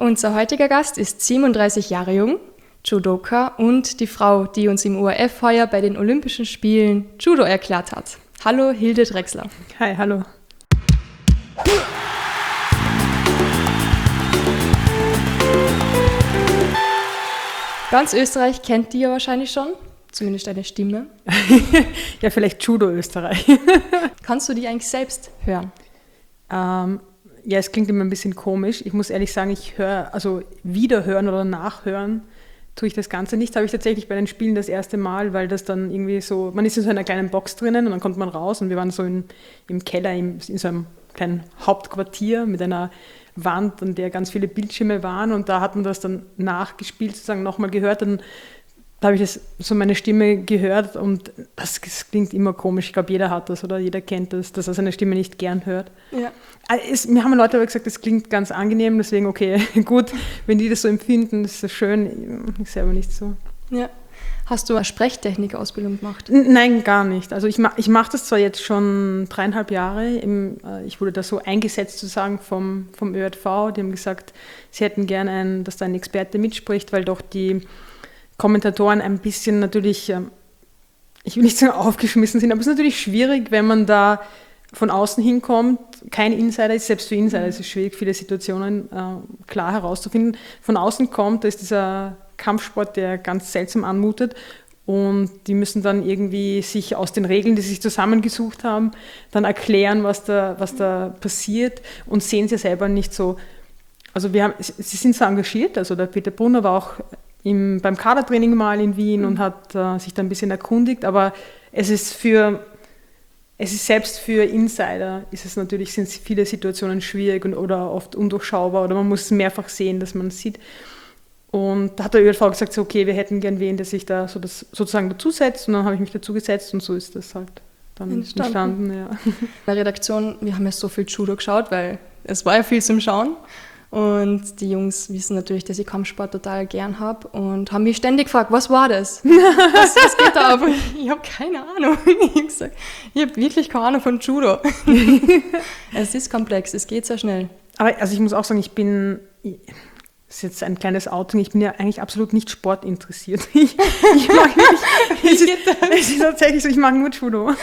Unser heutiger Gast ist 37 Jahre jung, Judoka und die Frau, die uns im ORF heuer bei den Olympischen Spielen Judo erklärt hat. Hallo Hilde Drechsler. Hi, hallo. Ganz Österreich kennt die ja wahrscheinlich schon, zumindest deine Stimme. Ja, vielleicht Judo Österreich. Kannst du die eigentlich selbst hören? Ja, es klingt immer ein bisschen komisch. Ich muss ehrlich sagen, ich höre, also wiederhören oder nachhören tue ich das Ganze nicht. Das habe ich tatsächlich bei den Spielen das erste Mal, weil das dann irgendwie so, man ist in so einer kleinen Box drinnen und dann kommt man raus und wir waren so im Keller, in so einem kleinen Hauptquartier mit einer Wand, an der ganz viele Bildschirme waren und da hat man das dann nachgespielt, sozusagen nochmal gehört. Dann da habe ich das, so meine Stimme gehört und das klingt immer komisch. Ich glaube, jeder hat das oder jeder kennt das, dass er seine Stimme nicht gern hört. Ja. Mir haben Leute aber gesagt, das klingt ganz angenehm, deswegen okay, gut, wenn die das so empfinden, das ist das schön. Ich selber nicht so. Ja. Hast du eine Sprechtechnik-Ausbildung gemacht? Nein, gar nicht. Also ich mache das zwar jetzt schon 3,5 Jahre. Ich wurde da so eingesetzt sozusagen vom ÖRV. Die haben gesagt, sie hätten gerne, dass da ein Experte mitspricht, weil doch die Kommentatoren ein bisschen natürlich, ich will nicht sagen aufgeschmissen sind, aber es ist natürlich schwierig, wenn man da von außen hinkommt, kein Insider ist, selbst für Insider ist es schwierig, viele Situationen klar herauszufinden. Von außen kommt, da ist dieser Kampfsport, der ganz seltsam anmutet und die müssen dann irgendwie sich aus den Regeln, die sie sich zusammengesucht haben, dann erklären, was da passiert und sehen sie selber nicht so. Also sie sind so engagiert, also der Peter Brunner war auch beim Kadertraining mal in Wien und hat sich da ein bisschen erkundigt, aber es ist selbst für Insider sind viele Situationen schwierig oder oft undurchschaubar oder man muss es mehrfach sehen, dass man es sieht. Und da hat der ÖRV gesagt, so, okay, wir hätten gern wen, der sich da so das sozusagen dazusetzt und dann habe ich mich dazugesetzt und so ist das halt dann entstanden. Ja. In der Redaktion, wir haben ja so viel Judo geschaut, weil es war ja viel zum Schauen. Und die Jungs wissen natürlich, dass ich Kampfsport total gern habe und haben mich ständig gefragt, was war das? Was geht da ab? Ich habe keine Ahnung. Ich habe wirklich keine Ahnung von Judo. Es ist komplex, es geht sehr schnell. Aber also ich muss auch sagen, das ist jetzt ein kleines Outing, ich bin ja eigentlich absolut nicht sportinteressiert. Ich mag nicht, es ist tatsächlich so, ich mag nur Judo.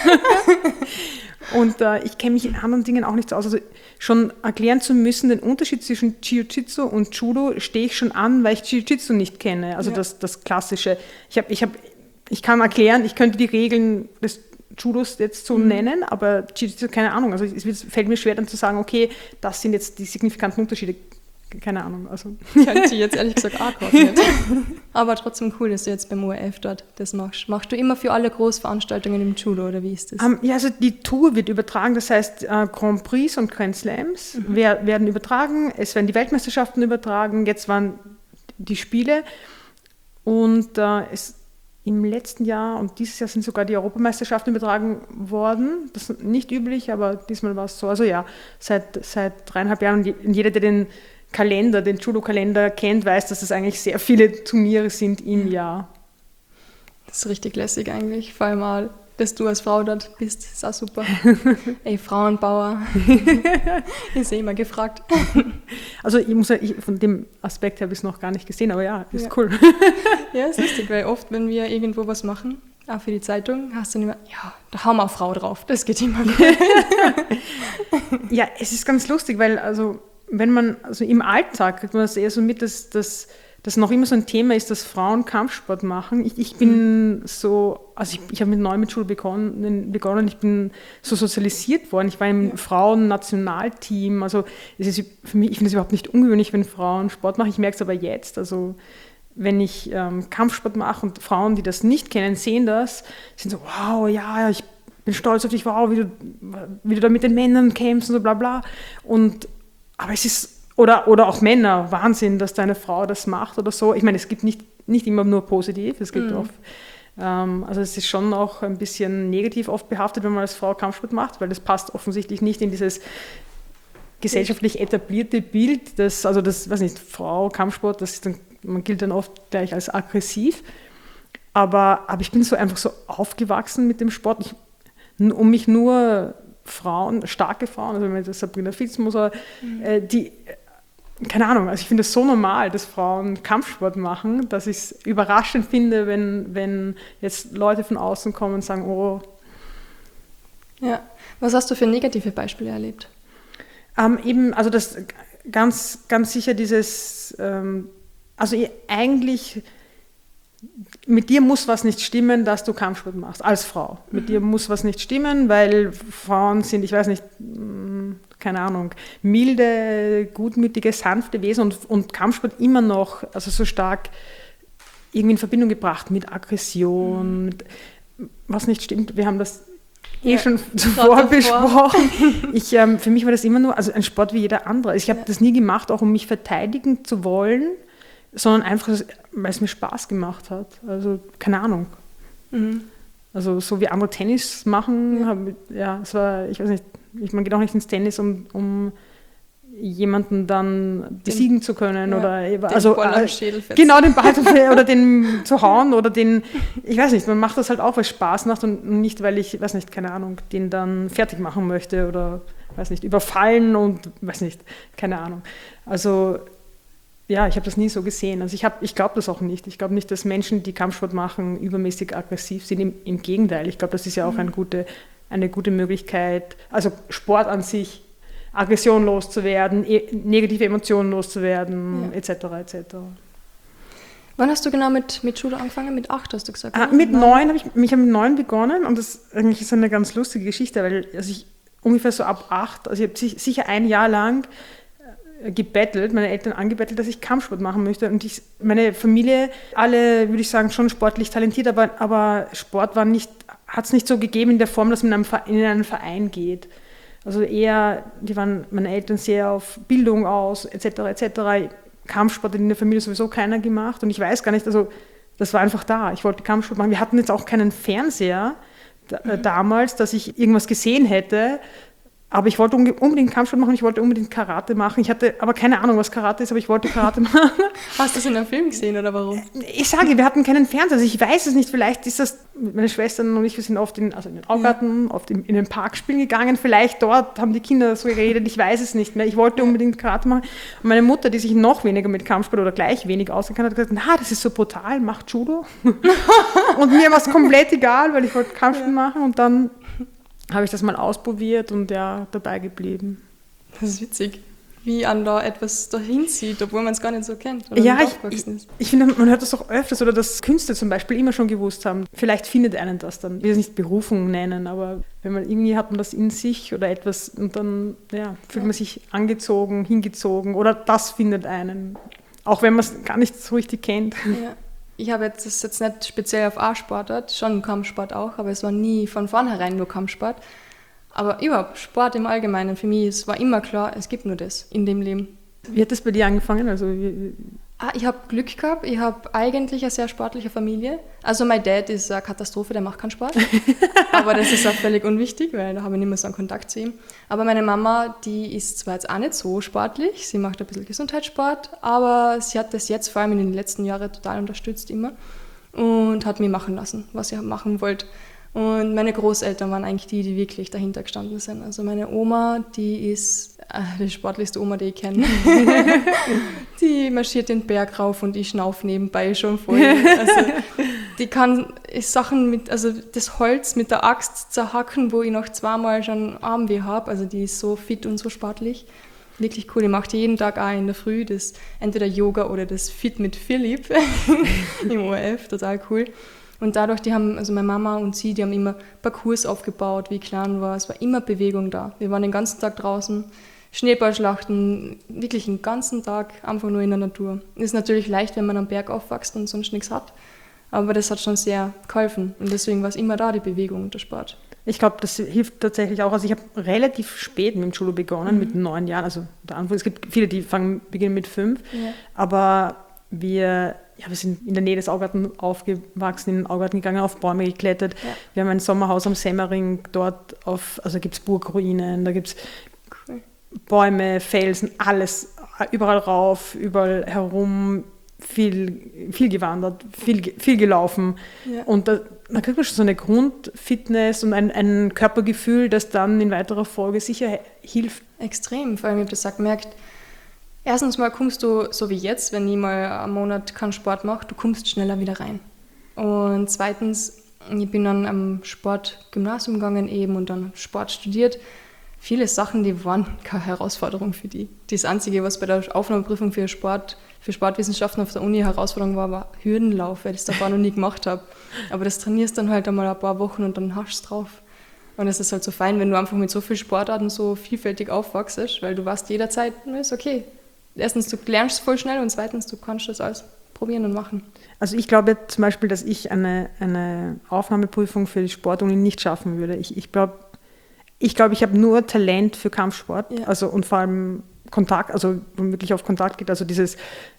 Und ich kenne mich in anderen Dingen auch nicht so aus. Also schon erklären zu müssen, den Unterschied zwischen Jiu-Jitsu und Judo stehe ich schon an, weil ich Jiu-Jitsu nicht kenne. Also das Klassische. Ich kann erklären, ich könnte die Regeln des Judos jetzt so nennen, aber Jiu-Jitsu, keine Ahnung. Also es fällt mir schwer dann zu sagen, okay, das sind jetzt die signifikanten Unterschiede. Keine Ahnung. Also. Könnte ich jetzt ehrlich gesagt auch gerade nicht. Aber trotzdem cool, dass du jetzt beim ORF dort das machst. Machst du immer für alle Großveranstaltungen im Judo oder wie ist das? Ja, also die Tour wird übertragen, das heißt Grand Prix und Grand Slams werden übertragen, es werden die Weltmeisterschaften übertragen, jetzt waren die Spiele und im letzten Jahr und dieses Jahr sind sogar die Europameisterschaften übertragen worden. Das ist nicht üblich, aber diesmal war es so. Also ja, seit 3,5 Jahren und jeder, der den Judo-Kalender kennt, weiß, dass es eigentlich sehr viele Turniere sind im Jahr. Das ist richtig lässig eigentlich, vor allem auch, dass du als Frau dort bist, ist auch super. Ey, Frauenbauer, ist immer gefragt. Also von dem Aspekt habe ich es noch gar nicht gesehen, aber ja, ist cool. Ja, ist lustig, weil oft, wenn wir irgendwo was machen, auch für die Zeitung, hast du dann immer, ja, da haben wir eine Frau drauf, das geht immer gut. Ja, es ist ganz lustig, weil also wenn man, also im Alltag kriegt man das eher so mit, dass noch immer so ein Thema ist, dass Frauen Kampfsport machen. Ich bin so, also ich habe mit Judo begonnen, ich bin so sozialisiert worden. Ich war im Frauen-Nationalteam, also für mich, ich finde es überhaupt nicht ungewöhnlich, wenn Frauen Sport machen. Ich merke es aber jetzt, also wenn ich Kampfsport mache und Frauen, die das nicht kennen, sehen das, sind so, wow, ja, ich bin stolz auf dich, wow, wie du da mit den Männern kämpfst und so bla bla. Aber es ist, oder auch Männer, Wahnsinn, dass deine Frau das macht oder so. Ich meine, es gibt nicht immer nur positiv, es gibt oft, also es ist schon auch ein bisschen negativ oft behaftet, wenn man als Frau Kampfsport macht, weil das passt offensichtlich nicht in dieses gesellschaftlich etablierte Bild, weiß nicht, Frau, Kampfsport, man gilt dann oft gleich als aggressiv. Aber ich bin so einfach so aufgewachsen mit dem Sport, um mich nur Frauen, starke Frauen, also wenn man das Sabrina Fitzmoser, keine Ahnung, also ich finde es so normal, dass Frauen Kampfsport machen, dass ich es überraschend finde, wenn jetzt Leute von außen kommen und sagen, oh. Ja, was hast du für negative Beispiele erlebt? Eben, also das ganz, ganz sicher dieses, eigentlich mit dir muss was nicht stimmen, dass du Kampfsport machst, als Frau. Mit dir muss was nicht stimmen, weil Frauen sind, ich weiß nicht, keine Ahnung, milde, gutmütige, sanfte Wesen und Kampfsport immer noch, also so stark irgendwie in Verbindung gebracht mit Aggression, mit, was nicht stimmt. Wir haben das schon zuvor besprochen. Für mich war das immer nur, also ein Sport wie jeder andere. Ich habe das nie gemacht, auch um mich verteidigen zu wollen, sondern einfach, weil es mir Spaß gemacht hat. Also, keine Ahnung. Mhm. Also, so wie andere Tennis machen, es war, ich weiß nicht, man geht auch nicht ins Tennis, um jemanden dann besiegen zu können. Oder den Ball am Schädel fetzen. Genau, den Ball oder den zu hauen oder den, ich weiß nicht, man macht das halt auch, weil es Spaß macht und nicht, weil ich, weiß nicht, keine Ahnung, den dann fertig machen möchte oder, weiß nicht, überfallen und, weiß nicht, keine Ahnung. Also, ja, ich habe das nie so gesehen. Also ich glaube das auch nicht. Ich glaube nicht, dass Menschen, die Kampfsport machen, übermäßig aggressiv sind. Im Gegenteil. Ich glaube, das ist ja auch eine gute Möglichkeit, also Sport an sich, Aggression loszuwerden, negative Emotionen loszuwerden, etc. etc. Wann hast du genau mit Judo angefangen? Mit 8 hast du gesagt? Mit 9 habe ich mit 9 begonnen und das eigentlich ist eine ganz lustige Geschichte, weil ich ungefähr so ab 8, also ich habe sicher ein Jahr lang gebettelt, meine Eltern angebettelt, dass ich Kampfsport machen möchte und meine Familie, alle, würde ich sagen, schon sportlich talentiert, aber Sport hat es nicht so gegeben in der Form, dass man in einen Verein geht. Also eher, die waren meine Eltern sehr auf Bildung aus, etc. etc. Kampfsport hat in der Familie sowieso keiner gemacht und ich weiß gar nicht, also das war einfach da. Ich wollte Kampfsport machen. Wir hatten jetzt auch keinen Fernseher damals, dass ich irgendwas gesehen hätte. Aber ich wollte unbedingt Kampfsport machen, ich wollte unbedingt Karate machen. Ich hatte aber keine Ahnung, was Karate ist, aber ich wollte Karate machen. Hast du das in einem Film gesehen oder warum? Ich sage, wir hatten keinen Fernseher, also ich weiß es nicht. Vielleicht ist das, meine Schwestern und ich, wir sind oft in den Augarten, oft in den Park spielen gegangen. Vielleicht dort haben die Kinder so geredet, ich weiß es nicht mehr. Ich wollte unbedingt Karate machen. Und meine Mutter, die sich noch weniger mit Kampfsport oder gleich wenig ausgekannt hat, hat gesagt, das ist so brutal, mach Judo. Und mir war es komplett egal, weil ich wollte Kampfsport machen und dann habe ich das mal ausprobiert und dabei geblieben. Das ist witzig, wie an da etwas dahin zieht, obwohl man es gar nicht so kennt. Oder ich finde, man hört das auch öfters, oder dass Künstler zum Beispiel immer schon gewusst haben. Vielleicht findet einen das dann, ich will es nicht Berufung nennen, aber wenn man irgendwie hat man das in sich oder etwas und dann fühlt man sich angezogen, hingezogen oder das findet einen, auch wenn man es gar nicht so richtig kennt. Ja. Ich habe das jetzt nicht speziell auf A-Sportart, schon Kampfsport auch, aber es war nie von vornherein nur Kampfsport. Aber überhaupt, Sport im Allgemeinen, für mich, es war immer klar, es gibt nur das in dem Leben. Wie hat das bei dir angefangen? Also, ich habe Glück gehabt, ich habe eigentlich eine sehr sportliche Familie. Also mein Dad ist eine Katastrophe, der macht keinen Sport. Aber das ist auch völlig unwichtig, weil da habe ich nicht mehr so einen Kontakt zu ihm. Aber meine Mama, die ist zwar jetzt auch nicht so sportlich, sie macht ein bisschen Gesundheitssport, aber sie hat das jetzt vor allem in den letzten Jahren total unterstützt immer und hat mich machen lassen, was ich machen wollte. Und meine Großeltern waren eigentlich die wirklich dahinter gestanden sind. Also meine Oma, die ist die sportlichste Oma, die ich kenne. Die marschiert den Berg rauf und ich schnaufe nebenbei schon voll. Also die kann Sachen also das Holz mit der Axt zerhacken, wo ich noch zweimal schon Armweh habe. Also die ist so fit und so sportlich. Wirklich cool. Die macht jeden Tag auch in der Früh das entweder Yoga oder das Fit mit Philipp im ORF. Total cool. Und dadurch, also meine Mama und sie, die haben immer Parcours aufgebaut, wie ich klein war. Es war immer Bewegung da. Wir waren den ganzen Tag draußen, Schneeballschlachten, wirklich den ganzen Tag einfach nur in der Natur. Ist natürlich leicht, wenn man am Berg aufwächst und sonst nichts hat. Aber das hat schon sehr geholfen. Und deswegen war es immer da, die Bewegung und der Sport. Ich glaube, das hilft tatsächlich auch. Also ich habe relativ spät mit dem Judo begonnen, mit 9 Jahren. Also es gibt viele, die beginnen mit 5. Ja. Aber wir sind in der Nähe des Augarten aufgewachsen, in den Augarten gegangen, auf Bäume geklettert. Ja. Wir haben ein Sommerhaus am Semmering, dort gibt es Burgruinen, da gibt es Bäume, Felsen, alles, überall rauf, überall herum, viel gewandert, viel gelaufen. Ja. Und da kriegt man schon so eine Grundfitness und ein Körpergefühl, das dann in weiterer Folge sicher hilft. Extrem, vor allem, ich habe das auch gemerkt, Erstens mal kommst du, so wie jetzt, wenn ich mal einen Monat keinen Sport mache, du kommst schneller wieder rein. Und zweitens, ich bin dann am Sportgymnasium gegangen eben und dann Sport studiert. Viele Sachen, die waren keine Herausforderung für die. Das Einzige, was bei der Aufnahmeprüfung für Sportwissenschaften auf der Uni Herausforderung war Hürdenlauf, weil ich das davor noch nie gemacht habe. Aber das trainierst dann halt einmal ein paar Wochen und dann hast du es drauf. Und es ist halt so fein, wenn du einfach mit so vielen Sportarten so vielfältig aufwachst, weil du weißt jederzeit, ist okay. Erstens, du lernst voll schnell und zweitens, du kannst das alles probieren und machen. Also ich glaube zum Beispiel, dass ich eine Aufnahmeprüfung für die Sportuni nicht schaffen würde. Ich glaube, ich habe nur Talent für Kampfsport, ja. Also und vor allem Kontakt, also wo man wirklich auf Kontakt geht, also dieses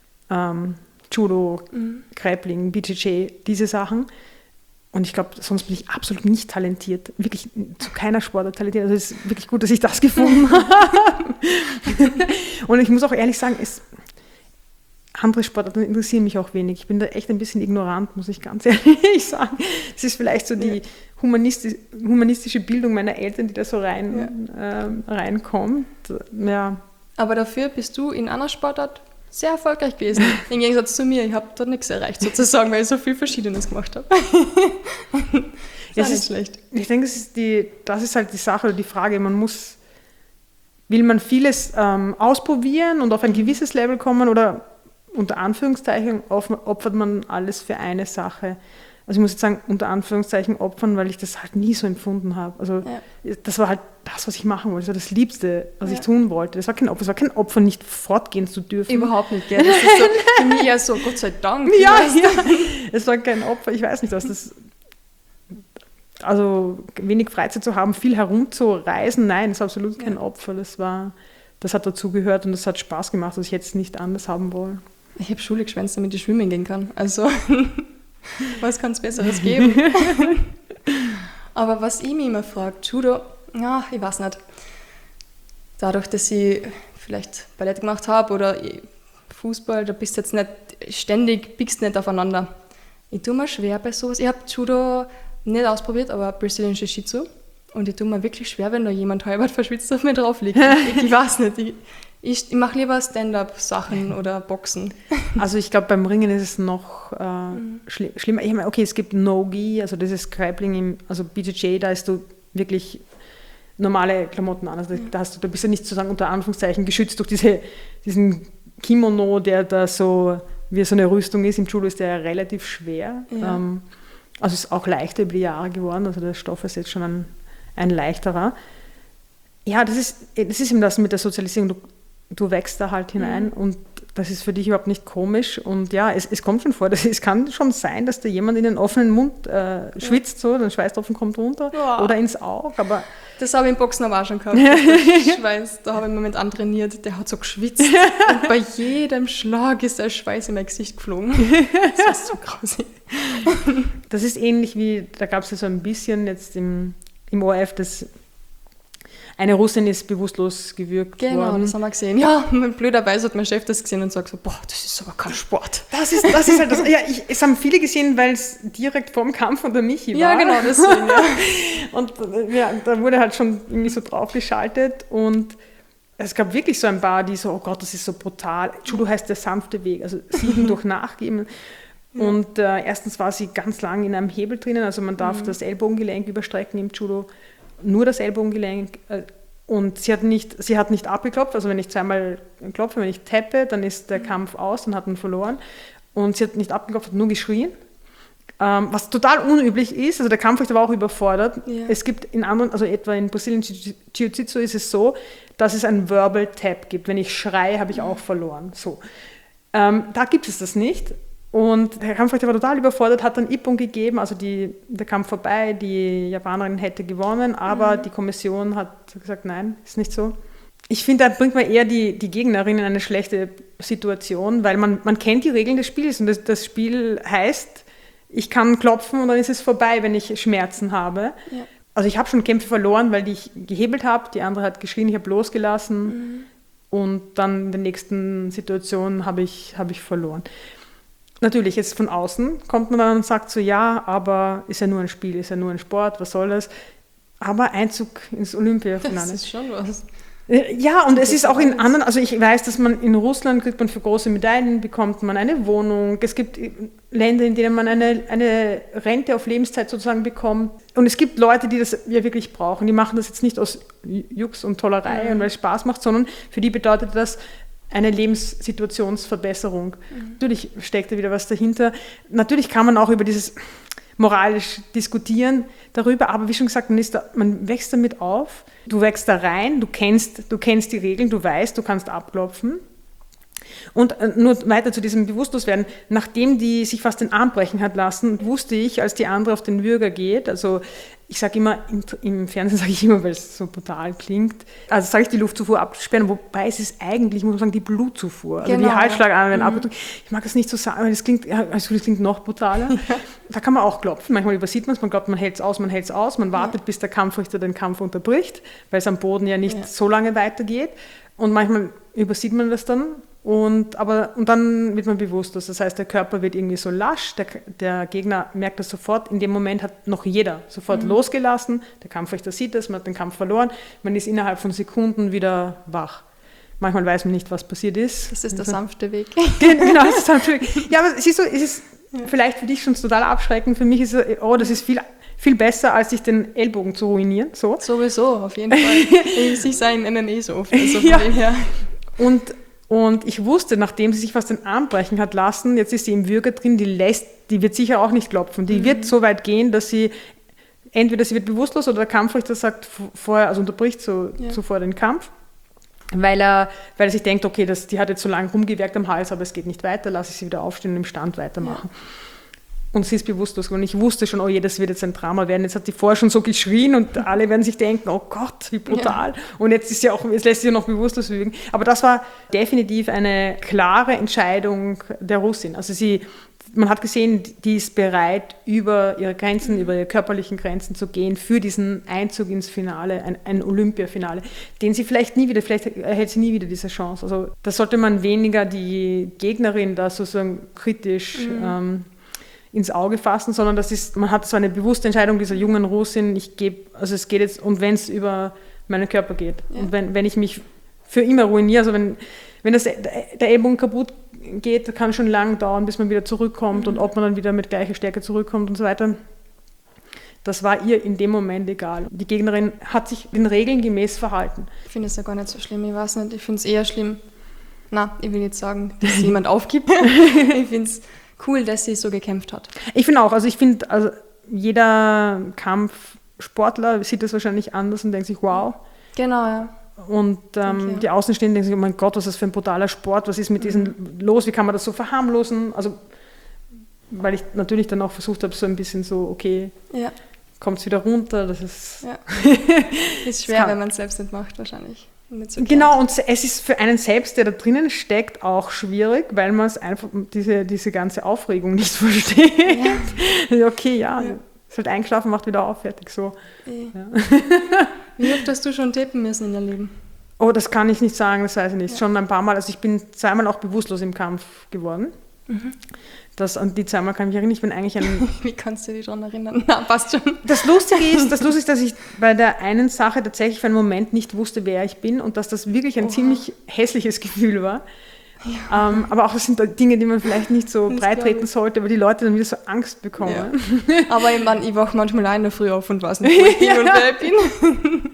Judo, Grappling, BJJ, diese Sachen. Und ich glaube, sonst bin ich absolut nicht talentiert, wirklich zu keiner Sportart talentiert. Also es ist wirklich gut, dass ich das gefunden habe. Und ich muss auch ehrlich sagen, andere Sportarten interessieren mich auch wenig. Ich bin da echt ein bisschen ignorant, muss ich ganz ehrlich sagen. Es ist vielleicht so die humanistische Bildung meiner Eltern, die da so reinkommt. Ja. Aber dafür bist du in einer Sportart sehr erfolgreich gewesen. Im Gegensatz zu mir, ich habe da nichts erreicht sozusagen, weil ich so viel Verschiedenes gemacht habe. Das ist nicht schlecht. Ich denke, das ist halt die Sache oder die Frage, will man vieles ausprobieren und auf ein gewisses Level kommen oder unter Anführungszeichen opfert man alles für eine Sache. Also ich muss jetzt sagen, unter Anführungszeichen opfern, weil ich das halt nie so empfunden habe. Also das war halt das, was ich machen wollte. Das war das Liebste, was ich tun wollte. Das war kein Opfer. Es war kein Opfer, nicht fortgehen zu dürfen. Überhaupt nicht, gell? Das ist so, für mich ja so, Gott sei Dank. Ja. Es war kein Opfer. Ich weiß nicht, was das... Also wenig Freizeit zu haben, viel herumzureisen, nein, das ist absolut kein Opfer. Das hat dazugehört und das hat Spaß gemacht, dass ich jetzt nicht anders haben wollen. Ich habe Schule geschwänzt, damit ich schwimmen gehen kann. Also... Was kann es Besseres geben? Aber was ich mich immer frage, Judo, ja, ich weiß nicht. Dadurch, dass ich vielleicht Ballett gemacht habe oder Fußball, da bist du jetzt nicht ständig, biegst nicht aufeinander. Ich tue mir schwer bei sowas. Ich habe Judo nicht ausprobiert, aber Brazilian Jiu-Jitsu. Und ich tue mir wirklich schwer, wenn da jemand halb verschwitzt auf mir drauf liegt. Ich weiß nicht. Ich mache lieber Stand-up-Sachen oder Boxen. Also ich glaube, beim Ringen ist es noch schlimmer. Ich meine, okay, es gibt No-Gi, also das ist Grappling, also BJJ, da hast du wirklich normale Klamotten an. Also da bist du nicht sozusagen unter Anführungszeichen geschützt durch diesen Kimono, der da so wie so eine Rüstung ist. Im Judo ist der relativ schwer. Ja. Also ist auch leichter über die Jahre geworden. Also der Stoff ist jetzt schon ein leichterer. Ja, das ist eben das mit der Sozialisierung. Du wächst da halt hinein und das ist für dich überhaupt nicht komisch. Und ja, es kommt schon vor, es kann schon sein, dass da jemand in den offenen Mund schwitzt, so, der Schweißtropfen kommt runter oder ins Auge. Aber das habe ich im Boxen aber auch schon gehabt. Schweiß, da habe ich einen Moment antrainiert, der hat so geschwitzt und bei jedem Schlag ist der Schweiß in mein Gesicht geflogen. Das war so grausig. Das ist ähnlich wie, da gab es ja so ein bisschen jetzt im ORF, das eine Russin ist bewusstlos gewürgt worden. Genau, das haben wir gesehen. Ja, blöderweise hat mein Chef das gesehen und sagt so, boah, das ist aber kein Sport. Das ist halt das. Ja, es haben viele gesehen, weil es direkt vorm Kampf unter Michi war. Ja, genau, deswegen, ja. Und ja, da wurde halt schon irgendwie so draufgeschaltet und es gab wirklich so ein paar, die so, oh Gott, das ist so brutal. Judo heißt der sanfte Weg, also siegen durch Nachgeben. Und erstens war sie ganz lang in einem Hebel drinnen, also man darf das Ellbogengelenk überstrecken im Judo, nur das Ellbogengelenk, und sie hat nicht abgeklopft, also wenn ich zweimal klopfe, wenn ich tappe, dann ist der Kampf aus, dann hat man verloren, und sie hat nicht abgeklopft, hat nur geschrien, was total unüblich ist, also der Kampfrichter war auch überfordert. Ja. Es gibt in anderen, also etwa in Brazilian Jiu-Jitsu ist es so, dass es einen Verbal Tap gibt, wenn ich schreie, habe ich auch verloren, so. Da gibt es das nicht. Und der Kampfrichter war total überfordert, hat dann Ippon gegeben, also der Kampf vorbei, die Japanerin hätte gewonnen, aber die Kommission hat gesagt, nein, ist nicht so. Ich finde, da bringt man eher die Gegnerin in eine schlechte Situation, weil man kennt die Regeln des Spiels und das Spiel heißt, ich kann klopfen und dann ist es vorbei, wenn ich Schmerzen habe. Ja. Also ich habe schon Kämpfe verloren, weil ich gehebelt habe, die andere hat geschrien, ich habe losgelassen und dann in der nächsten Situation habe ich verloren. Natürlich, jetzt von außen kommt man dann und sagt so, ja, aber ist ja nur ein Spiel, ist ja nur ein Sport, was soll das? Aber Einzug ins Olympiafinale. Das ist schon was. Ja, und es ist auch in anderen, also ich weiß, dass man in Russland kriegt man für große Medaillen, bekommt man eine Wohnung. Es gibt Länder, in denen man eine Rente auf Lebenszeit sozusagen bekommt. Und es gibt Leute, die das ja wirklich brauchen. Die machen das jetzt nicht aus Jux und Tollerei und weil es Spaß macht, sondern für die bedeutet das eine Lebenssituationsverbesserung. Natürlich steckt da wieder was dahinter. Natürlich kann man auch über dieses moralisch diskutieren darüber, aber wie schon gesagt, man wächst damit auf, du wächst da rein, du kennst die Regeln, du weißt, du kannst abklopfen. Und nur weiter zu diesem Bewusstloswerden, nachdem die sich fast den Arm brechen hat lassen, wusste ich, als die andere auf den Würger geht, also ich sage immer, im Fernsehen sage ich immer, weil es so brutal klingt, also sage ich die Luftzufuhr absperren, wobei es ist eigentlich, muss man sagen, die Blutzufuhr, also die Halsschlagadern werden abgedrückt. Ich mag das nicht so sagen, weil das klingt noch brutaler. Da kann man auch klopfen, manchmal übersieht man es, man glaubt, man hält es aus, man wartet, bis der Kampfrichter den Kampf unterbricht, weil es am Boden ja nicht so lange weitergeht und manchmal übersieht man das dann. Und dann wird man bewusstlos. Das heißt, der Körper wird irgendwie so lasch, der Gegner merkt das sofort. In dem Moment hat noch jeder sofort losgelassen. Der Kampfrichter sieht das, man hat den Kampf verloren. Man ist innerhalb von Sekunden wieder wach. Manchmal weiß man nicht, was passiert ist. Das ist der sanfte Weg. Genau, das ist der sanfte Weg. Ja, aber es ist vielleicht für dich schon total abschreckend. Für mich ist es, das ist viel besser, als sich den Ellbogen zu ruinieren. So. Sowieso, auf jeden Fall. Ich sage in MMA so oft. Also von dem her. Und ich wusste, nachdem sie sich fast den Arm brechen hat lassen, jetzt ist sie im Würger drin, die wird sicher auch nicht klopfen. Die wird so weit gehen, dass entweder sie wird bewusstlos oder der Kampfrichter sagt vorher, also unterbricht zuvor den Kampf, weil er sich denkt, okay, die hat jetzt so lange rumgewirkt am Hals, aber es geht nicht weiter, lasse ich sie wieder aufstehen und im Stand weitermachen. Ja. Und sie ist bewusstlos geworden. Ich wusste schon, oh je, das wird jetzt ein Drama werden. Jetzt hat die vorher schon so geschrien und alle werden sich denken, oh Gott, wie brutal. Ja. Und jetzt lässt sie noch bewusstlos wirken. Aber das war definitiv eine klare Entscheidung der Russin. Also man hat gesehen, die ist bereit, über ihre Grenzen, über ihre körperlichen Grenzen zu gehen für diesen Einzug ins Finale, ein Olympiafinale, den sie vielleicht erhält sie nie wieder diese Chance. Also da sollte man weniger die Gegnerin da sozusagen kritisch ins Auge fassen, sondern man hat so eine bewusste Entscheidung dieser jungen Russin, es geht jetzt, und wenn es über meinen Körper geht. Ja. Und wenn ich mich für immer ruiniere, also wenn der Ellbogen kaputt geht, kann schon lang dauern, bis man wieder zurückkommt und ob man dann wieder mit gleicher Stärke zurückkommt und so weiter. Das war ihr in dem Moment egal. Die Gegnerin hat sich den Regeln gemäß verhalten. Ich finde es ja gar nicht so schlimm, ich weiß nicht, ich finde es eher schlimm, ich will jetzt sagen, dass jemand aufgibt. Ich finde es cool, dass sie so gekämpft hat. Ich finde auch, also jeder Kampfsportler sieht das wahrscheinlich anders und denkt sich, wow. Genau, ja. Und die Außenstehenden denken sich, oh mein Gott, was ist das für ein brutaler Sport, was ist mit diesen los, wie kann man das so verharmlosen? Also, weil ich natürlich dann auch versucht habe, so ein bisschen so, okay, kommt es wieder runter, das ist... Ja. Ist schwer, wenn man es selbst nicht macht, wahrscheinlich. So genau, und es ist für einen selbst, der da drinnen steckt, auch schwierig, weil man es einfach, diese ganze Aufregung nicht versteht. Ja. Okay, ist halt eingeschlafen, macht wieder auf, fertig, so. Ja. Wie oft hast du schon tippen müssen in deinem Leben? Oh, das kann ich nicht sagen, das weiß ich nicht. Ja. Schon ein paar Mal, also ich bin zweimal auch bewusstlos im Kampf geworden. Und die zweimal kann ich mich erinnern, ich bin eigentlich Wie kannst du dich daran erinnern? Na, passt schon. Das Lustige ist, dass ich bei der einen Sache tatsächlich für einen Moment nicht wusste, wer ich bin und dass das wirklich ein ziemlich hässliches Gefühl war. Ja. Aber auch das sind Dinge, die man vielleicht nicht so breit treten sollte, weil die Leute dann wieder so Angst bekommen. Ja. Aber ich wache manchmal auch in der Früh auf und weiß nicht, wo ich bin und wer ich bin.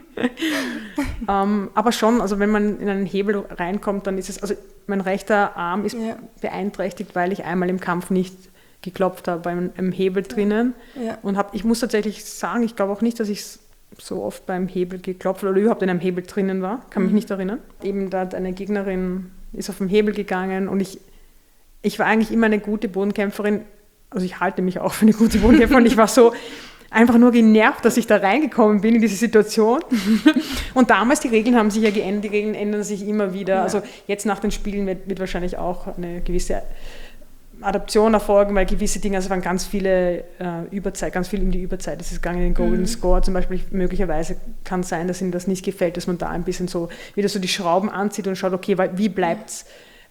Aber schon, also wenn man in einen Hebel reinkommt, dann ist es, also mein rechter Arm ist beeinträchtigt, weil ich einmal im Kampf nicht geklopft habe beim Hebel drinnen. Ja. Und ich muss tatsächlich sagen, ich glaube auch nicht, dass ich so oft beim Hebel geklopft oder überhaupt in einem Hebel drinnen war, kann mich nicht erinnern. Eben da hat eine Gegnerin ist auf den Hebel gegangen und ich war eigentlich immer eine gute Bodenkämpferin, also ich halte mich auch für eine gute Bodenkämpferin und ich war so einfach nur genervt, dass ich da reingekommen bin in diese Situation. Und damals, die Regeln haben sich ja geändert, die Regeln ändern sich immer wieder. Ja. Also jetzt nach den Spielen wird wahrscheinlich auch eine gewisse Adaption erfolgen, weil gewisse Dinge, also waren ganz viele Überzeit, ganz viel in die Überzeit. Das ist gegangen in den Golden Score zum Beispiel. Möglicherweise kann es sein, dass ihnen das nicht gefällt, dass man da ein bisschen so wieder so die Schrauben anzieht und schaut, okay, wie bleibt es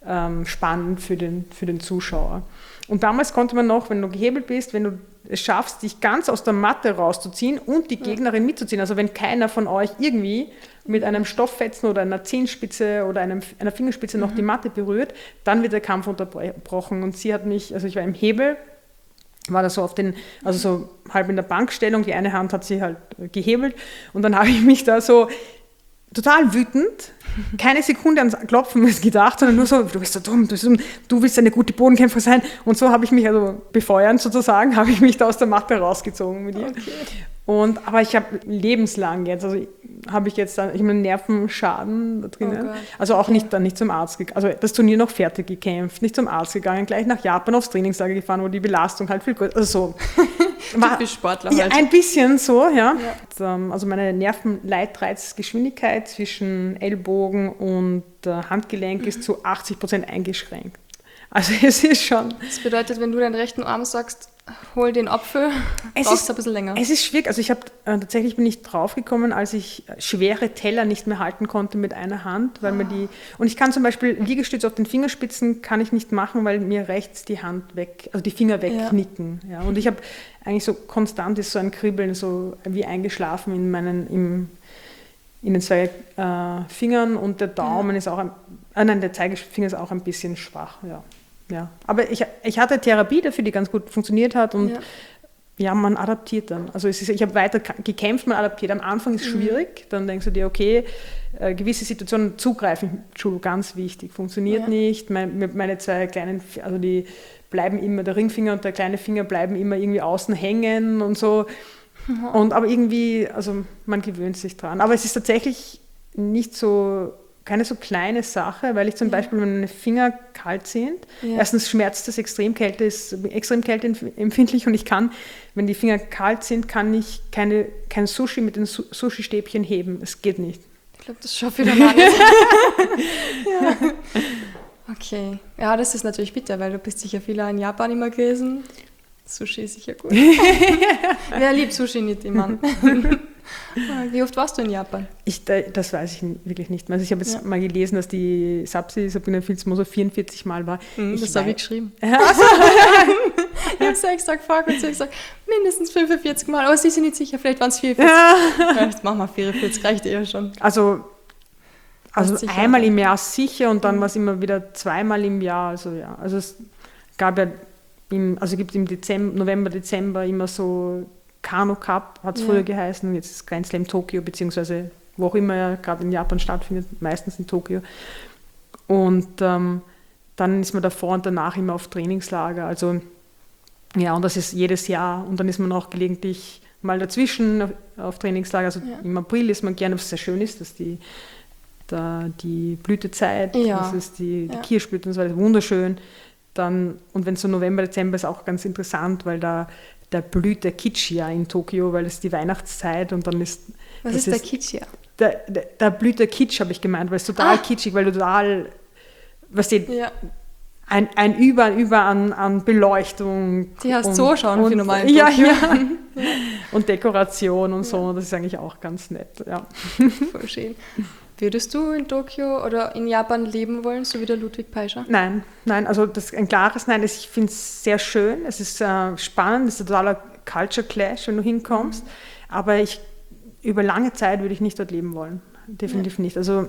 spannend für den Zuschauer. Und damals konnte man noch, wenn du gehebelt bist, wenn du es schaffst, dich ganz aus der Matte rauszuziehen und die Gegnerin mitzuziehen, also wenn keiner von euch irgendwie mit einem Stofffetzen oder einer Zehenspitze oder einer Fingerspitze noch die Matte berührt, dann wird der Kampf unterbrochen. Und sie hat mich, also ich war im Hebel, war da so so halb in der Bankstellung, die eine Hand hat sie halt gehebelt und dann habe ich mich da so total wütend, keine Sekunde ans Klopfen gedacht, sondern nur so, du bist so dumm, du willst eine gute Bodenkämpfer sein. Und so habe ich mich, also befeuernd sozusagen, habe ich mich da aus der Matte rausgezogen mit ihr. Okay. Aber ich habe lebenslang jetzt, also habe ich einen Nervenschaden da drinnen. Oh, also auch nicht zum Arzt gegangen, also das Turnier noch fertig gekämpft, nicht zum Arzt gegangen, gleich nach Japan aufs Trainingslager gefahren, wo die Belastung halt viel größer, also so. Typisch Sportler halt. Ja, ein bisschen so, ja. Also meine Nervenleitreizgeschwindigkeit zwischen Ellbogen und Handgelenk ist zu 80% eingeschränkt. Also es ist schon... Das bedeutet, wenn du deinen rechten Arm sagst, hol den Apfel, brauchst du ein bisschen länger. Es ist schwierig. Also tatsächlich bin ich draufgekommen, als ich schwere Teller nicht mehr halten konnte mit einer Hand, weil und ich kann zum Beispiel Liegestütze auf den Fingerspitzen kann ich nicht machen, weil mir rechts die Finger wegknicken. Ja. Und ich habe eigentlich so konstant ist so ein Kribbeln, so wie eingeschlafen in den zwei Fingern und der Daumen ist auch der Zeigefinger ist auch ein bisschen schwach, ja. Aber ich hatte Therapie dafür, die ganz gut funktioniert hat und man adaptiert dann. Also ich habe weiter gekämpft, man adaptiert. Am Anfang ist es schwierig, dann denkst du dir, okay, gewisse Situationen zugreifen, ganz wichtig, funktioniert nicht. Meine zwei kleinen, also die bleiben immer, der Ringfinger und der kleine Finger bleiben immer irgendwie außen hängen und so. Aber irgendwie, also man gewöhnt sich dran. Aber es ist tatsächlich keine so kleine Sache, weil ich zum Beispiel, wenn meine Finger kalt sind, erstens schmerzt das extrem kälteempfindlich und ich kann, wenn die Finger kalt sind, kann ich kein Sushi mit den Sushi-Stäbchen heben. Es geht nicht. Ich glaube, das schaffe ich dann alles. Okay. Ja, das ist natürlich bitter, weil du bist sicher viel in Japan immer gewesen. Sushi ist sicher gut. Wer liebt Sushi nicht, Mann? Wie oft warst du in Japan? Das weiß ich wirklich nicht mehr. Also ich habe jetzt mal gelesen, dass die Sabine Filzmoser 44 Mal war. Das habe ich geschrieben. Ich habe es extra gefragt und sie hat gesagt, mindestens 45 Mal. Aber sie sind nicht sicher, vielleicht waren es 44. Jetzt machen wir 44, reicht eher schon. Also einmal im Jahr sicher und dann war es immer wieder zweimal im Jahr. Also ja, also es gab ja gibt im November, Dezember immer so Kano Cup, hat es früher geheißen, jetzt ist Grand Slam Tokio, beziehungsweise wo auch immer er gerade in Japan stattfindet, meistens in Tokio. Und dann ist man davor und danach immer auf Trainingslager. Also und das ist jedes Jahr. Und dann ist man auch gelegentlich mal dazwischen auf Trainingslager. Also im April ist man gerne, was sehr schön ist, dass die Blütezeit, das ist die Kirschblüte und so weiter, wunderschön. Und wenn es so November, Dezember ist auch ganz interessant, weil da blüht der Kitschia in Tokio, weil es die Weihnachtszeit und dann ist... Was ist der Kitschia? Da blüht der Kitsch, habe ich gemeint, weil es total kitschig, weil du total, ein Über an Beleuchtung. Die hast so schauen wie normal. Ja. Und Dekoration und so, das ist eigentlich auch ganz nett, ja. Voll schön. Würdest du in Tokio oder in Japan leben wollen, so wie der Ludwig Peischer? Nein, also das ein klares Nein. Ich finde es sehr schön, es ist spannend, es ist ein totaler Culture Clash, wenn du hinkommst, aber über lange Zeit würde ich nicht dort leben wollen, definitiv nicht. Also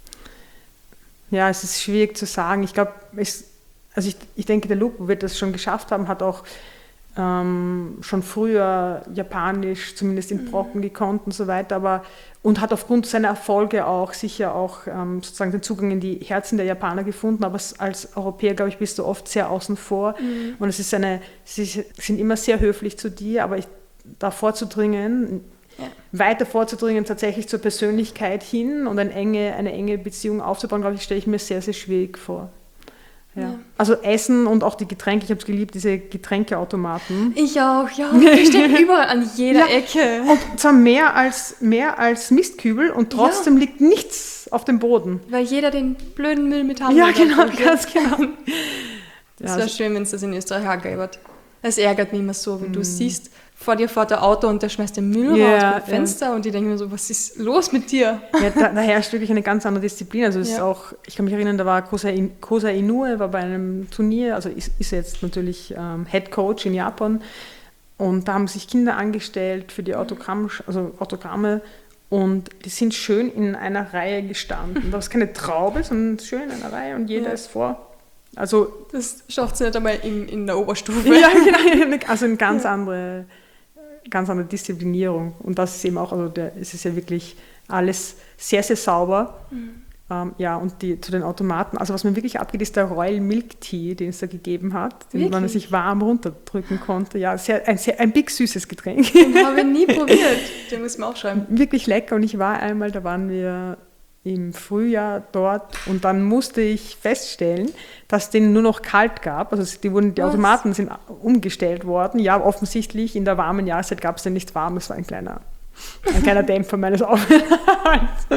es ist schwierig zu sagen. Ich glaube, ich denke, der Luke wird das schon geschafft haben, hat auch schon früher Japanisch, zumindest in Brocken gekonnt und so weiter, und hat aufgrund seiner Erfolge auch sicher auch sozusagen den Zugang in die Herzen der Japaner gefunden, aber als Europäer, glaube ich, bist du oft sehr außen vor und sie sind immer sehr höflich zu dir, aber da vorzudringen, weiter vorzudringen, tatsächlich zur Persönlichkeit hin und eine enge Beziehung aufzubauen, glaube ich, stelle ich mir sehr, sehr schwierig vor. Ja. Also Essen und auch die Getränke, ich habe es geliebt, diese Getränkeautomaten. Ich auch, die stehen überall an jeder Ecke. Und zwar mehr als Mistkübel und trotzdem liegt nichts auf dem Boden. Weil jeder den blöden Müll mit haben. Ja, genau, ganz genau. Das wäre schön, wenn es das in Österreich auch gäbe. Es ärgert mich immer so, wenn du siehst, vor dir fährt der Auto und der schmeißt den Müll raus beim Fenster und ich denke mir so, was ist los mit dir? Ja, da herrscht wirklich eine ganz andere Disziplin. Also es ist auch, ich kann mich erinnern, da war Kosa Inoue, war bei einem Turnier, also ist jetzt natürlich Head Coach in Japan und da haben sich Kinder angestellt für die Autogramme und die sind schön in einer Reihe gestanden. Da ist keine Traube, sondern schön in einer Reihe und jeder ist vor. Also das schafft sie nicht einmal in der Oberstufe. Ja, genau. Also eine ganz andere Disziplinierung. Und das ist eben auch, also es ist ja wirklich alles sehr, sehr sauber. Und zu den Automaten, also was mir wirklich abgeht, ist der Royal Milk Tea, den es da gegeben hat, den man sich warm runterdrücken konnte. Ja, ein big süßes Getränk. Den habe ich nie probiert, den muss man auch schreiben. Wirklich lecker und ich war einmal, da waren wir im Frühjahr dort und dann musste ich feststellen, dass es denen nur noch kalt gab. Also die Automaten sind umgestellt worden. Ja, offensichtlich in der warmen Jahreszeit gab es den nicht warm. Es war ein kleiner Dämpfer meines Aufenthalts.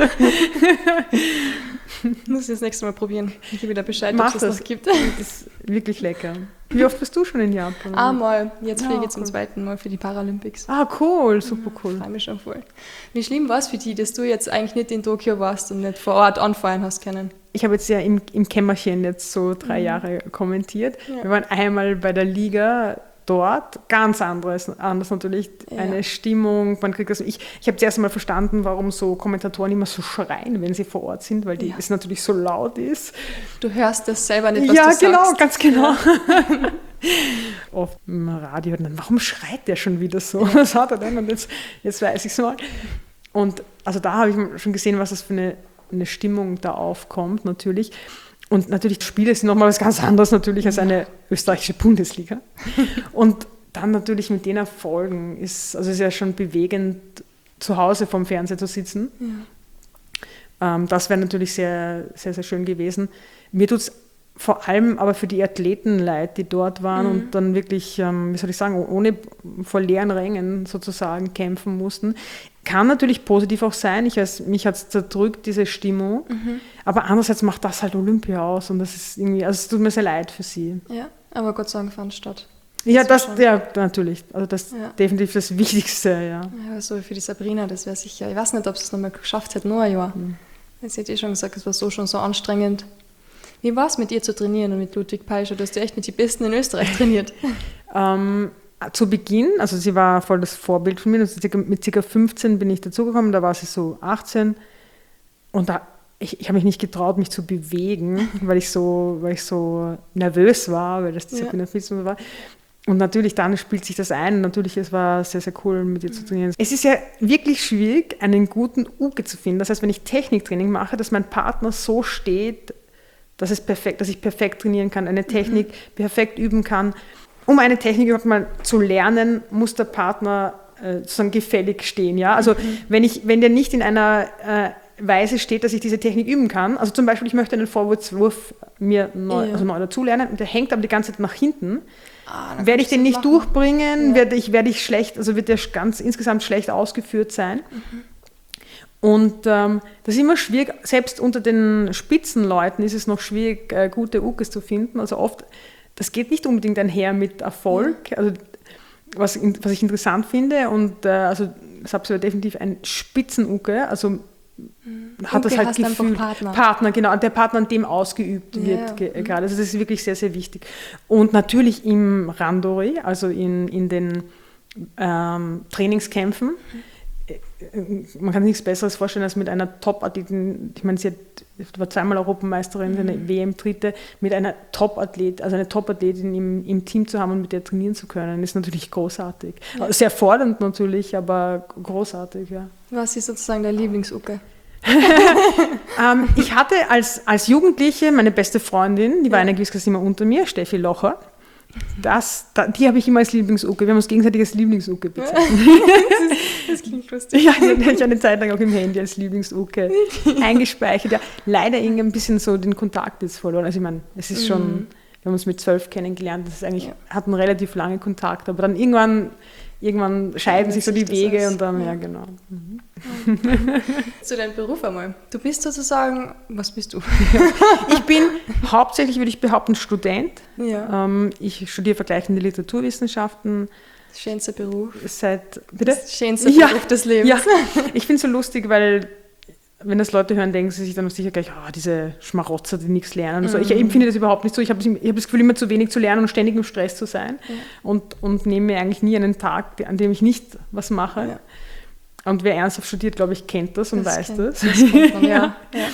Muss ich das nächste Mal probieren. Ich gebe wieder Bescheid, ob es das noch gibt. Das ist wirklich lecker. Wie oft bist du schon in Japan? Einmal. Jetzt fliege ich zum zweiten Mal für die Paralympics. Ah, cool. Super cool. Ich freue mich schon voll. Wie schlimm war es für dich, dass du jetzt eigentlich nicht in Tokio warst und nicht vor Ort anfallen hast können? Ich habe jetzt ja im Kämmerchen jetzt so 3 Jahre kommentiert. Ja. Wir waren einmal bei der Liga dort, ganz anders natürlich, eine Stimmung, man kriegt das. Ich habe zuerst einmal verstanden, warum so Kommentatoren immer so schreien, wenn sie vor Ort sind, weil es natürlich so laut ist. Du hörst das selber nicht, was du sagst. Ja, genau, ganz genau. Ja. Oft im Radio, dann, warum schreit der schon wieder so? Was hat er denn? Und jetzt weiß ich es mal. Und also da habe ich schon gesehen, was das für eine Stimmung da aufkommt, natürlich. Und natürlich, die Spiele sind nochmal was ganz anderes natürlich als eine österreichische Bundesliga. Und dann natürlich mit den Erfolgen ist ja schon bewegend, zu Hause vorm Fernseher zu sitzen. Ja. Das wäre natürlich sehr, sehr, sehr schön gewesen. Mir tut es vor allem aber für die Athleten leid, die dort waren und dann wirklich, wie soll ich sagen, ohne vor leeren Rängen sozusagen kämpfen mussten. Kann natürlich positiv auch sein. Mich hat es zerdrückt, diese Stimmung. Aber andererseits macht das halt Olympia aus und das ist irgendwie, also es tut mir sehr leid für sie. Ja, aber Gott sei Dank fand statt. Natürlich. Also das ist definitiv das Wichtigste, ja. Ja, so für die Sabrina, das wäre sicher, ich weiß nicht, ob sie es nochmal geschafft hätte, nur ein Jahr. Sie hat schon gesagt, es war schon so anstrengend. Wie war es mit ihr zu trainieren und mit Ludwig Peischer? Du hast ja echt mit den Besten in Österreich trainiert. Zu Beginn, also sie war voll das Vorbild von mir, also mit ca. 15 bin ich dazugekommen, da war sie so 18 und ich habe mich nicht getraut, mich zu bewegen, weil ich so nervös war, weil das die Sabrina Fitzgerald war. Und natürlich dann spielt sich das ein und natürlich, es war sehr, sehr cool, mit ihr zu trainieren. Es ist ja wirklich schwierig, einen guten Uke zu finden. Das heißt, wenn ich Techniktraining mache, dass mein Partner so steht, dass ich perfekt trainieren kann, eine Technik perfekt üben kann. Um eine Technik überhaupt mal zu lernen, muss der Partner sozusagen gefällig stehen. Ja? Also wenn der nicht in einer Weise steht, dass ich diese Technik üben kann, also zum Beispiel, ich möchte einen Vorwärtswurf mir neu dazulernen und der hängt aber die ganze Zeit nach hinten, werde ich den nicht durchbringen, werde ich schlecht, also wird der insgesamt schlecht ausgeführt sein. Und das ist immer schwierig, selbst unter den Spitzenleuten ist es noch schwierig, gute Ukes zu finden. Also oft, das geht nicht unbedingt einher mit Erfolg, also was ich interessant finde. Und also Sapsi war definitiv ein Spitzen-Uke, also hat Uke das halt gefühlt. Partner, genau, der Partner, an dem ausgeübt wird gerade. Also das ist wirklich sehr, sehr wichtig. Und natürlich im Randori, also in den Trainingskämpfen, man kann sich nichts Besseres vorstellen, als mit einer Top-Athletin, ich meine, sie war 2-mal Europameisterin, eine WM-Dritte, mit einer Top-Athlet, also eine Top-Athletin im Team zu haben und mit der trainieren zu können, ist natürlich großartig. Ja. Sehr fordernd natürlich, aber großartig, ja. Was ist sozusagen dein Lieblings-Uke? Ich hatte als Jugendliche meine beste Freundin, die war eine gewisse immer unter mir, Steffi Locher. Die habe ich immer als Lieblings-Uke. Wir haben uns gegenseitig als Lieblings-Uke bezeichnet. Das klingt lustig. Ja, die habe ich eine Zeit lang auch im Handy als Lieblings-Uke eingespeichert. Ja, leider irgendwie ein bisschen so den Kontakt jetzt verloren. Also ich meine, es ist schon, wir haben uns mit 12 kennengelernt, das ist eigentlich, hatten relativ lange Kontakt, aber dann irgendwann irgendwann scheiden sich so die Wege und dann, ja, genau. Zu deinem Beruf einmal. Du bist sozusagen, was bist du? Ich bin hauptsächlich, würde ich behaupten, Student. Ja. Ich studiere vergleichende Literaturwissenschaften. Schönster Beruf. Bitte? Das schönste Beruf des Lebens. Ja, ich finde es so lustig, weil wenn das Leute hören, denken sie sich dann sicher gleich, diese Schmarotzer, die nichts lernen. Also ich empfinde das überhaupt nicht so. Ich habe das Gefühl, immer zu wenig zu lernen und ständig im Stress zu sein. Ja. Und nehme mir eigentlich nie einen Tag, an dem ich nicht was mache. Ja. Und wer ernsthaft studiert, glaube ich, kennt das und weiß das. Das kennt man, ja.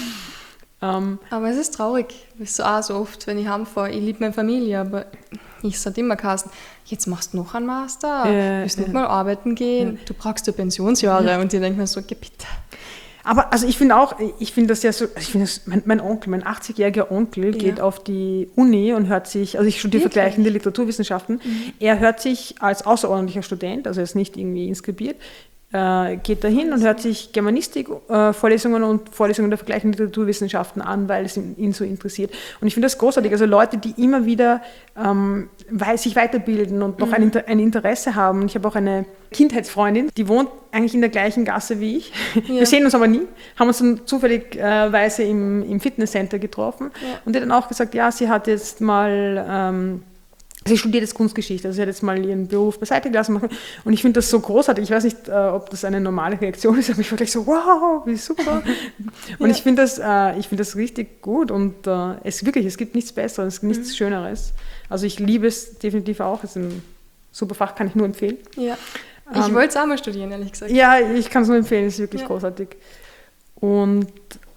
Aber es ist traurig, so auch so oft, wenn ich heimfahre, ich liebe meine Familie, aber ich sage immer, Carsten, jetzt machst du noch einen Master, willst nicht mal arbeiten gehen, du brauchst ja Pensionsjahre. Und ich denke mir so, bitte. Aber also ich finde das ja so, mein Onkel, mein 80-jähriger Onkel geht auf die Uni und hört sich, also ich studiere vergleichende Literaturwissenschaften, er hört sich als außerordentlicher Student, also er ist nicht irgendwie inskribiert, geht dahin und hört sich Germanistik-Vorlesungen und Vorlesungen der vergleichenden Literaturwissenschaften an, weil es ihn so interessiert. Und ich finde das großartig. Also Leute, die immer wieder sich weiterbilden und noch ein Interesse haben. Ich habe auch eine Kindheitsfreundin, die wohnt eigentlich in der gleichen Gasse wie ich. Ja. Wir sehen uns aber nie, haben uns dann zufälligweise im Fitnesscenter getroffen. Ja. Und die hat dann auch gesagt, ja, sie hat jetzt mal... Sie studiert jetzt Kunstgeschichte, also sie hat jetzt mal ihren Beruf beiseite gelassen. Und ich finde das so großartig. Ich weiß nicht, ob das eine normale Reaktion ist, aber ich war gleich so, wow, wie super. Und ich finde das richtig gut. Und es gibt nichts Besseres, es gibt nichts Schöneres. Also ich liebe es definitiv auch. Es ist ein super Fach, kann ich nur empfehlen. Ja. Ich wollte es auch mal studieren, ehrlich gesagt. Ja, ich kann es nur empfehlen, es ist wirklich großartig. Und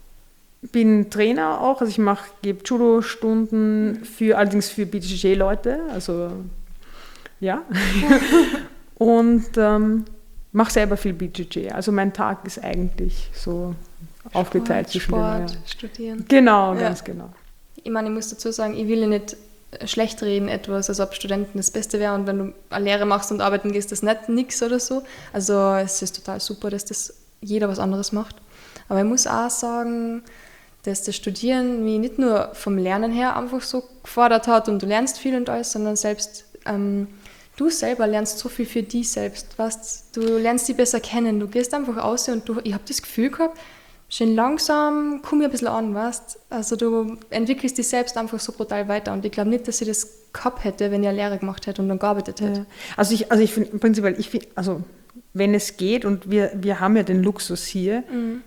bin Trainer auch, also ich gebe Judo-Stunden allerdings für BJJ-Leute, also ja. Und mache selber viel BJJ. Also mein Tag ist eigentlich so aufgeteilt zwischen Sport, Studieren. Genau, ganz genau. Ich meine, ich muss dazu sagen, ich will ja nicht schlecht reden etwas, als ob Studenten das Beste wäre und wenn du eine Lehre machst und arbeiten gehst, das nicht nix oder so. Also es ist total super, dass das jeder was anderes macht. Aber ich muss auch sagen, dass das Studieren mich nicht nur vom Lernen her einfach so gefordert hat und du lernst viel und alles, sondern selbst du selber lernst so viel für dich selbst. Weißt, du lernst dich besser kennen, du gehst einfach aus und ich habe das Gefühl gehabt, schön langsam komme ich ein bisschen an, weißt? Also du entwickelst dich selbst einfach so brutal weiter und ich glaube nicht, dass ich das gehabt hätte, wenn ich eine Lehre gemacht hätte und dann gearbeitet hätte. Ja. Also ich finde prinzipiell, also wenn es geht und wir haben ja den Luxus hier,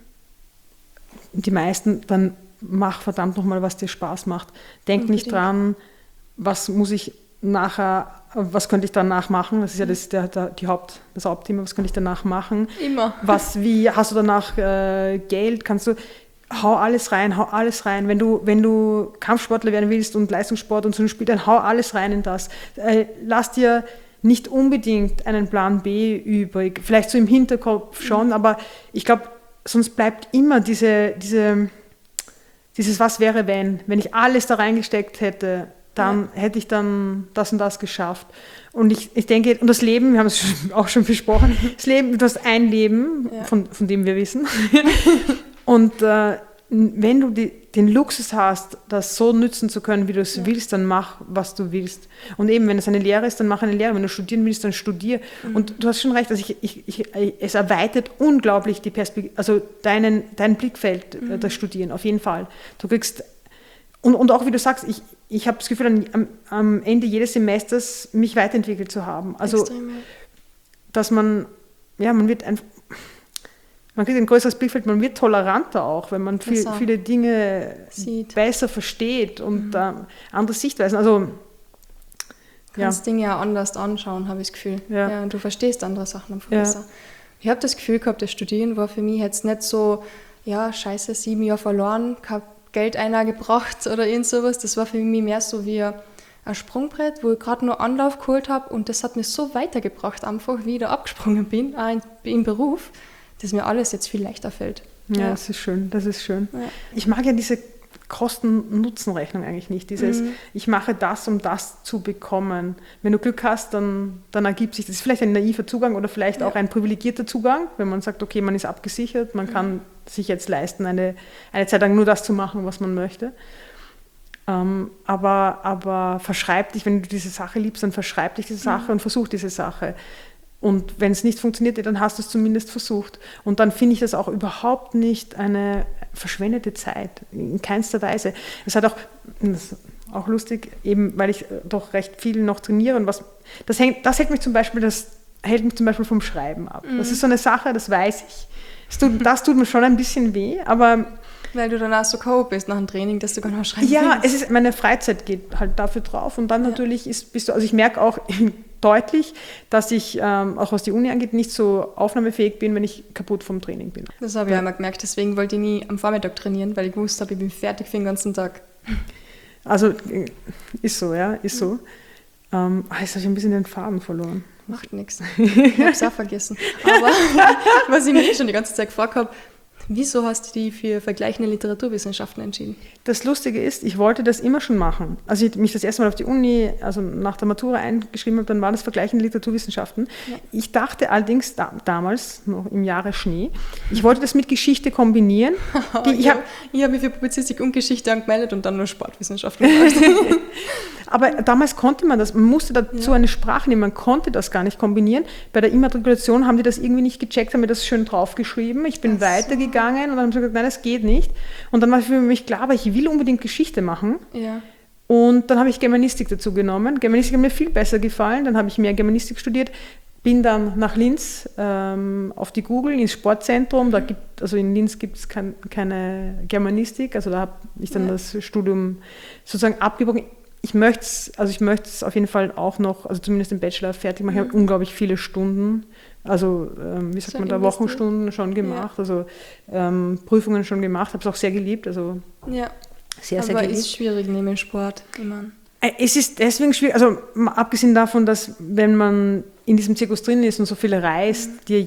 die meisten, dann mach verdammt nochmal, was dir Spaß macht. Denk nicht dran, was könnte ich danach machen? Das ist ja das Hauptthema, was könnte ich danach machen? Immer. Wie hast du danach Geld? Hau alles rein. Wenn du Kampfsportler werden willst und Leistungssport und so ein Spiel, dann hau alles rein in das. Lass dir nicht unbedingt einen Plan B übrig, vielleicht so im Hinterkopf schon, aber ich glaube, sonst bleibt immer dieses was wäre, wenn ich alles da reingesteckt hätte, dann hätte ich dann das und das geschafft. Und ich denke, und das Leben, wir haben es auch schon besprochen, du hast ein Leben, von dem wir wissen. Und wenn du den Luxus hast, das so nützen zu können, wie du es willst, dann mach, was du willst. Und eben, wenn es eine Lehre ist, dann mach eine Lehre. Wenn du studieren willst, dann studier. Und du hast schon recht, also es erweitert unglaublich die Perspektive, also dein Blickfeld, das Studieren, auf jeden Fall. Du kriegst, und auch wie du sagst, ich habe das Gefühl, am Ende jedes Semesters mich weiterentwickelt zu haben. Also, extrem, dass man wird einfach, man kriegt ein größeres Blickfeld, man wird toleranter auch, wenn man viele Dinge besser versteht und andere Sichtweisen. Also, du kannst Dinge ja anders anschauen, habe ich das Gefühl. Ja, und du verstehst andere Sachen einfach besser. Ich habe das Gefühl gehabt, das Studieren war für mich jetzt nicht so, scheiße, 7 Jahre verloren, kein Geld gebracht oder irgend sowas. Das war für mich mehr so wie ein Sprungbrett, wo ich gerade nur Anlauf geholt habe und das hat mir so weitergebracht, einfach wie ich da abgesprungen bin, auch im Beruf, dass mir alles jetzt viel leichter fällt. Ja, das ist schön. Ja. Ich mag ja diese Kosten-Nutzen-Rechnung eigentlich nicht. Ich mache das, um das zu bekommen. Wenn du Glück hast, dann ergibt sich das. Ist vielleicht ein naiver Zugang oder vielleicht auch ein privilegierter Zugang, wenn man sagt, okay, man ist abgesichert, man kann sich jetzt leisten, eine Zeit lang nur das zu machen, was man möchte. Aber verschreib dich, wenn du diese Sache liebst, dann verschreib dich diese Sache und versuch diese Sache. Und wenn es nicht funktioniert, dann hast du es zumindest versucht. Und dann finde ich das auch überhaupt nicht eine verschwendete Zeit, in keinster Weise. Es hat auch, das ist auch lustig, eben weil ich doch recht viel noch trainiere. Und das hält mich zum Beispiel vom Schreiben ab. Das ist so eine Sache, das weiß ich. Das tut mir schon ein bisschen weh, aber... Weil du danach so K.O. bist nach dem Training, dass du gar nicht schreiben willst. Meine Freizeit geht halt dafür drauf. Und dann natürlich ich merke auch deutlich, dass ich, auch was die Uni angeht, nicht so aufnahmefähig bin, wenn ich kaputt vom Training bin. Das habe ich einmal gemerkt, deswegen wollte ich nie am Vormittag trainieren, weil ich gewusst habe, ich bin fertig für den ganzen Tag. Also ist so, ja, ist so. Jetzt habe ich ein bisschen den Faden verloren. Macht nichts. Ich habe es auch vergessen. Aber was ich mir schon die ganze Zeit gefragt habe, wieso hast du dich für vergleichende Literaturwissenschaften entschieden? Das Lustige ist, ich wollte das immer schon machen. Als ich mich das erste Mal auf die Uni, also nach der Matura eingeschrieben habe, dann war das vergleichende Literaturwissenschaften. Ja. Ich dachte allerdings damals, noch im Jahre Schnee, ich wollte das mit Geschichte kombinieren. Ich habe mich für Publizistik und Geschichte angemeldet und dann nur Sportwissenschaften gemacht. Aber damals konnte man das, man musste dazu eine Sprache nehmen, man konnte das gar nicht kombinieren. Bei der Immatrikulation haben die das irgendwie nicht gecheckt, haben mir das schön draufgeschrieben. Ich bin weitergegangen und dann haben sie gesagt, nein, das geht nicht. Und dann war für mich klar, aber ich will unbedingt Geschichte machen. Ja. Und dann habe ich Germanistik dazu genommen. Germanistik hat mir viel besser gefallen, dann habe ich mehr Germanistik studiert, bin dann nach Linz auf die Google, ins Sportzentrum. In Linz gibt es keine Germanistik, also da habe ich dann das Studium sozusagen abgebrochen. Ich möchte es auf jeden Fall auch noch, also zumindest den Bachelor fertig machen. Ich habe unglaublich viele Stunden, also Wochenstunden schon gemacht, also Prüfungen schon gemacht, habe es auch sehr geliebt, also sehr geliebt. Aber es ist schwierig neben Sport immer. Es ist deswegen schwierig, also abgesehen davon, dass wenn man in diesem Zirkus drin ist und so viel reist, dir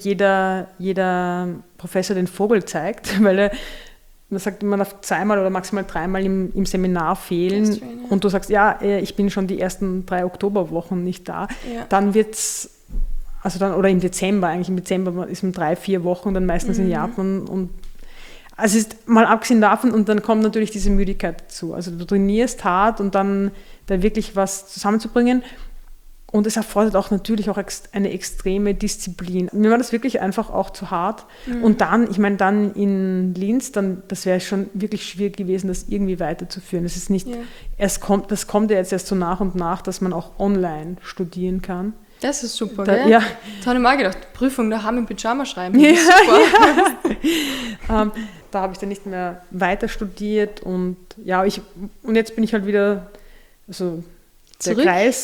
jeder Professor den Vogel zeigt, weil man sagt, man darf 2-mal oder maximal 3-mal im Seminar fehlen und du sagst, ich bin schon die ersten 3 Oktoberwochen nicht da, dann wird es, oder im Dezember, eigentlich im Dezember ist man 3-4 Wochen dann meistens in Japan und also es ist mal abgesehen davon und dann kommt natürlich diese Müdigkeit dazu. Also du trainierst hart und dann da wirklich was zusammenzubringen. Und es erfordert auch natürlich auch eine extreme Disziplin. Mir war das wirklich einfach auch zu hart. Und dann in Linz, das wäre schon wirklich schwierig gewesen, das irgendwie weiterzuführen. Das ist nicht, das kommt ja jetzt erst so nach und nach, dass man auch online studieren kann. Das ist super, gell? Ja. Da habe ich mal gedacht, Prüfung daheim im Pyjama schreiben. Das ist super. Da habe ich dann nicht mehr weiter studiert und jetzt bin ich halt wieder so der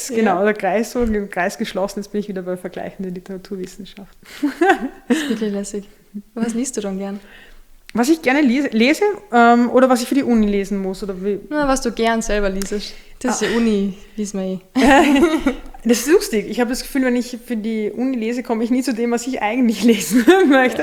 Kreis geschlossen, jetzt bin ich wieder bei vergleichenden Literaturwissenschaften. Das ist wirklich lässig. Was liest du dann gern? Was ich gerne lese oder was ich für die Uni lesen muss? Oder wie? Was du gern selber liest. Das ist die Uni, wissen wir Das ist lustig. Ich habe das Gefühl, wenn ich für die Uni lese, komme ich nie zu dem, was ich eigentlich lesen möchte.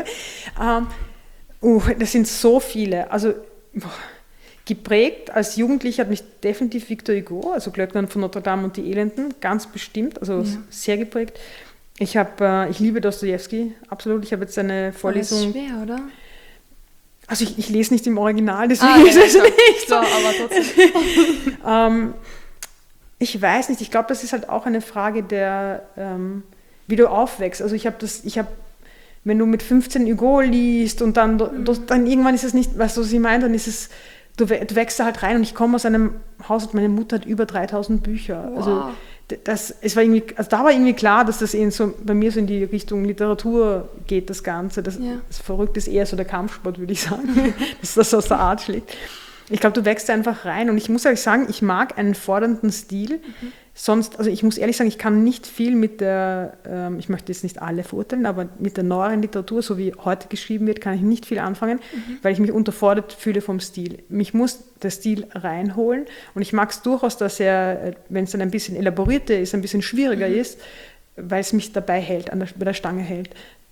Das sind so viele. Also geprägt als Jugendlicher hat mich definitiv Victor Hugo, also Glöckner von Notre Dame und die Elenden, ganz bestimmt, also sehr geprägt. Ich liebe Dostojewski, absolut. Ich habe jetzt eine Vorlesung. Das ist schwer, oder? Also ich lese nicht im Original, deswegen ist es nicht so. Aber trotzdem. Ich weiß nicht, ich glaube, das ist halt auch eine Frage der, wie du aufwächst. Also wenn du mit 15 Hugo liest und dann irgendwann ist es nicht, weißt du, was ich meine, dann ist es, du wächst da halt rein und ich komme aus einem Haus und meine Mutter hat über 3000 Bücher. Wow. Also da war irgendwie klar, dass das bei mir so in die Richtung Literatur geht, das Ganze. Das Verrückte ist eher so der Kampfsport, würde ich sagen, dass das aus der Art schlägt. Ich glaube, du wächst einfach rein und ich muss ehrlich sagen, ich mag einen fordernden Stil. Also ich muss ehrlich sagen, ich kann nicht viel mit ich möchte jetzt nicht alle verurteilen, aber mit der neueren Literatur, so wie heute geschrieben wird, kann ich nicht viel anfangen, weil ich mich unterfordert fühle vom Stil. Mich muss der Stil reinholen und ich mag es durchaus, dass wenn es dann ein bisschen elaborierter ist, ein bisschen schwieriger ist, weil es mich dabei hält, bei der Stange hält.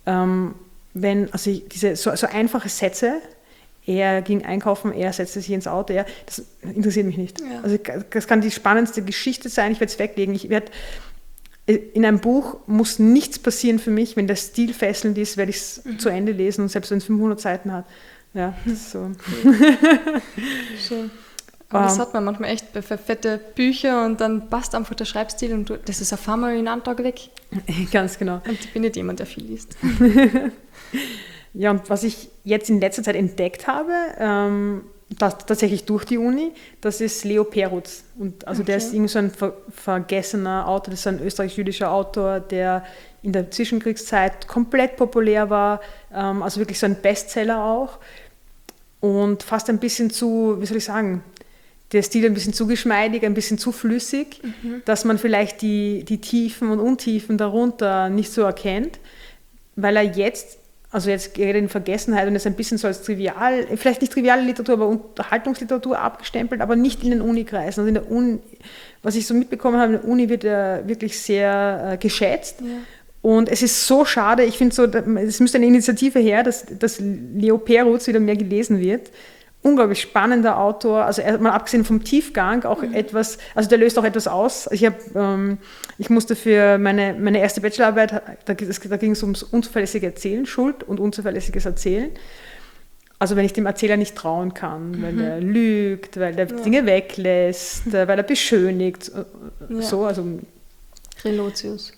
Diese so einfache Sätze, er ging einkaufen, er setzte sich ins Auto, das interessiert mich nicht. Ja. Also das kann die spannendste Geschichte sein, ich werde es weglegen. In einem Buch muss nichts passieren für mich, wenn der Stil fesselnd ist, werde ich es zu Ende lesen und selbst wenn es 500 Seiten hat. Ja, das ist so. Schön. Aber das hat man manchmal echt bei fette Bücher und dann passt einfach der Schreibstil und das ist auf einmal in einem Tag weg. Ganz genau. Und ich bin nicht jemand, der viel liest. Ja, und was ich jetzt in letzter Zeit entdeckt habe, das tatsächlich durch die Uni, das ist Leo Perutz. Und also der ist irgendwie so ein vergessener Autor, das ist ein österreichisch-jüdischer Autor, der in der Zwischenkriegszeit komplett populär war, also wirklich so ein Bestseller auch. Und fast ein bisschen zu, wie soll ich sagen, der Stil ein bisschen zu geschmeidig, ein bisschen zu flüssig, dass man vielleicht die Tiefen und Untiefen darunter nicht so erkennt, weil er jetzt gerät in Vergessenheit und ist ein bisschen so als trivial, vielleicht nicht triviale Literatur, aber Unterhaltungsliteratur abgestempelt, aber nicht in den Unikreisen. Also in der Uni, was ich so mitbekommen habe, in der Uni wird er wirklich sehr geschätzt. Ja. Und es ist so schade, ich finde so, es müsste eine Initiative her, dass Leo Perutz wieder mehr gelesen wird. Unglaublich spannender Autor, also mal abgesehen vom Tiefgang auch etwas, also der löst auch etwas aus. Ich musste für meine erste Bachelorarbeit, da ging es ums unzuverlässige Erzählen, Schuld und unzuverlässiges Erzählen. Also wenn ich dem Erzähler nicht trauen kann, weil er lügt, weil er Dinge weglässt, weil er beschönigt, so, also Relotius.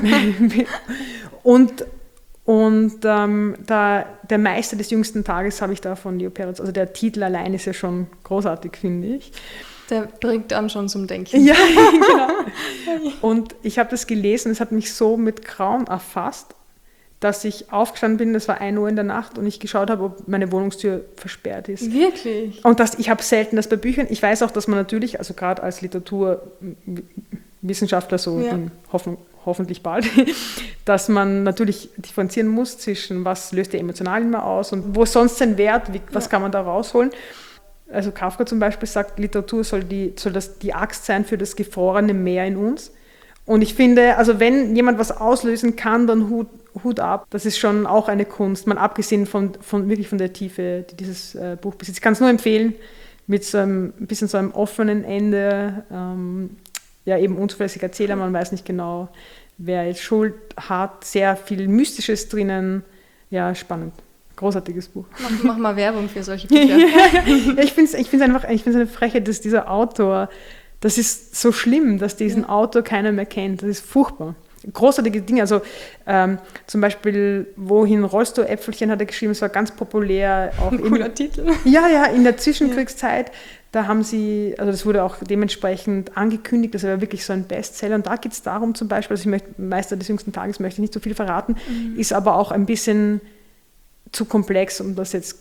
Der Meister des jüngsten Tages habe ich da von Leo Perutz, also der Titel allein ist ja schon großartig, finde ich. Der bringt an schon zum Denken. Ja, genau. Und ich habe das gelesen, es hat mich so mit Grauen erfasst, dass ich aufgestanden bin, das war 1 Uhr in der Nacht und ich geschaut habe, ob meine Wohnungstür versperrt ist. Wirklich? Und ich habe selten das bei Büchern. Ich weiß auch, dass man natürlich, also gerade als Literaturwissenschaftler in hoffentlich bald, dass man natürlich differenzieren muss zwischen, was löst der emotional immer aus und wo ist sonst sein Wert, was kann man da rausholen. Also Kafka zum Beispiel sagt, Literatur soll die Axt sein für das gefrorene Meer in uns. Und ich finde, also wenn jemand was auslösen kann, dann Hut ab. Das ist schon auch eine Kunst, mal abgesehen von der Tiefe, die dieses Buch besitzt. Ich kann es nur empfehlen, mit so ein bisschen so einem offenen Ende, eben unzuverlässiger Erzähler, man weiß nicht genau, wer jetzt Schuld hat, sehr viel Mystisches drinnen, ja, spannend. Großartiges Buch. Mach mal Werbung für solche Bücher. Ich finde es eine Frechheit, dass dieser Autor, das ist so schlimm, dass diesen Autor keiner mehr kennt, das ist furchtbar. Großartige Dinge, also zum Beispiel Wohin rollst du, Äpfelchen hat er geschrieben, es war ganz populär. Auch cooler Titel. Ja, in der Zwischenkriegszeit, da haben sie, also das wurde auch dementsprechend angekündigt, das war wirklich so ein Bestseller und da geht es darum zum Beispiel, also Meister des jüngsten Tages möchte ich nicht so viel verraten, ist aber auch ein bisschen zu komplex, um das jetzt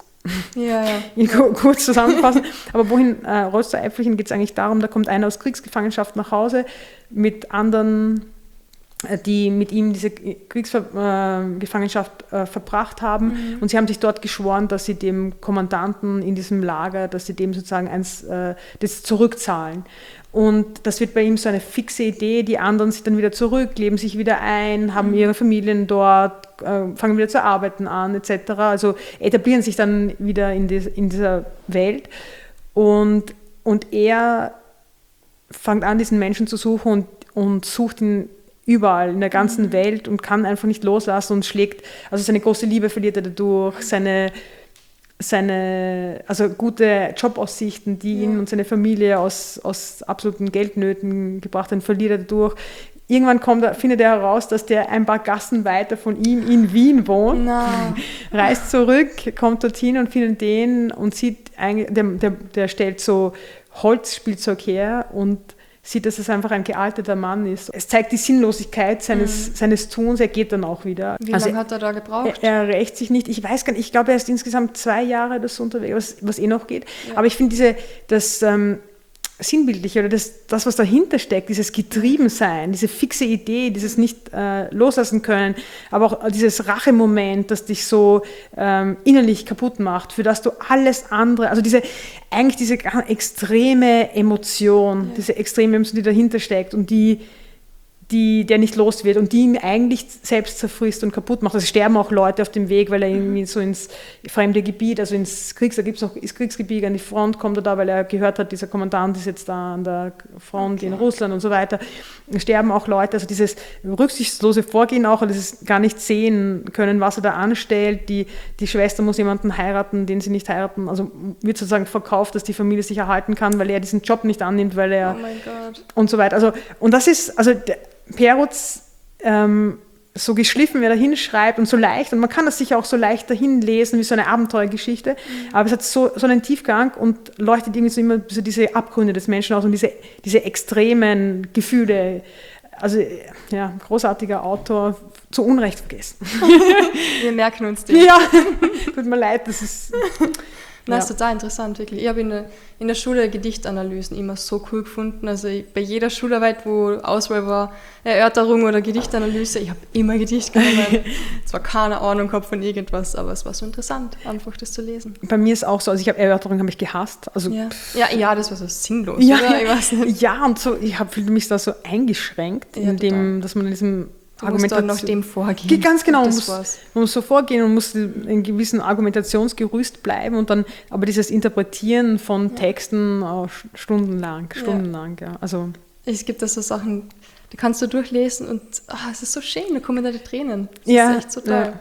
kurz zusammenzufassen. Aber Wohin rollst du, Äpfelchen, geht es eigentlich darum, da kommt einer aus Kriegsgefangenschaft nach Hause mit anderen, die mit ihm diese Kriegsgefangenschaft verbracht haben. Und sie haben sich dort geschworen, dass sie dem Kommandanten in diesem Lager, dass sie dem sozusagen das zurückzahlen. Und das wird bei ihm so eine fixe Idee, die anderen sind dann wieder zurück, leben sich wieder ein, haben ihre Familien dort, fangen wieder zu arbeiten an, etc. Also etablieren sich dann wieder in dieser Welt. Und er fängt an, diesen Menschen zu suchen und sucht ihn überall in der ganzen Welt und kann einfach nicht loslassen und schlägt, also seine große Liebe verliert er dadurch, seine gute Jobaussichten, die ihn und seine Familie aus absoluten Geldnöten gebracht haben, verliert er dadurch. Irgendwann findet er heraus, dass der ein paar Gassen weiter von ihm in Wien wohnt, reist zurück, kommt dorthin und findet den und sieht, der stellt so Holzspielzeug her und sieht, dass es einfach ein gealterter Mann ist. Es zeigt die Sinnlosigkeit seines Tuns, er geht dann auch wieder. Wie lange hat er da gebraucht? Er rächt sich nicht, ich weiß gar nicht, ich glaube, er ist insgesamt 2 Jahre oder so unterwegs, was noch geht. Ja. Aber ich finde das Sinnbildliche oder das, was dahinter steckt, dieses Getriebensein, diese fixe Idee, dieses nicht loslassen können, aber auch dieses Rachemoment, das dich so innerlich kaputt macht, für das du alles andere, also diese extreme Emotion, die dahinter steckt und die der nicht los wird und die ihn eigentlich selbst zerfrisst und kaputt macht. Also es sterben auch Leute auf dem Weg, weil er irgendwie so ins fremde Gebiet, also ins Kriegsgebiet, an die Front kommt er da, weil er gehört hat, dieser Kommandant ist jetzt da an der Front in Russland und so weiter. Es sterben auch Leute, also dieses rücksichtslose Vorgehen auch, dieses gar nicht sehen können, was er da anstellt. Die Schwester muss jemanden heiraten, den sie nicht heiraten, also wird sozusagen verkauft, dass die Familie sich erhalten kann, weil er diesen Job nicht annimmt, weil er und so weiter. Also, und das ist, also Perutz so geschliffen, wie er da hinschreibt und so leicht, und man kann das sicher auch so leicht dahin lesen, wie so eine Abenteuergeschichte, aber es hat so einen Tiefgang und leuchtet irgendwie so immer so diese Abgründe des Menschen aus und diese extremen Gefühle. Also ja, großartiger Autor, zu Unrecht vergessen. Wir merken uns den. Ja, tut mir leid, das ist... Das ist total interessant, wirklich. Ich habe in der Schule Gedichtanalysen immer so cool gefunden. Also bei jeder Schularbeit, wo Auswahl war, Erörterung oder Gedichtanalyse, ich habe immer Gedicht genommen. Zwar keine Ahnung gehabt von irgendwas, aber es war so interessant, einfach das zu lesen. Bei mir ist auch so, also Erörterung habe ich gehasst. Also, ja, das war so sinnlos, ja, oder? Ich weiß nicht. Ja, und so, ich habe mich da so eingeschränkt, dass man in diesem Argumentation nach dem vorgehen. Ganz genau, man muss so vorgehen und muss in einem gewissen Argumentationsgerüst bleiben und dann, aber dieses Interpretieren von Texten stundenlang, ja. Also es gibt da so Sachen, die kannst du durchlesen und es ist so schön, da kommen da die Tränen. Das ist echt so toll. Ja.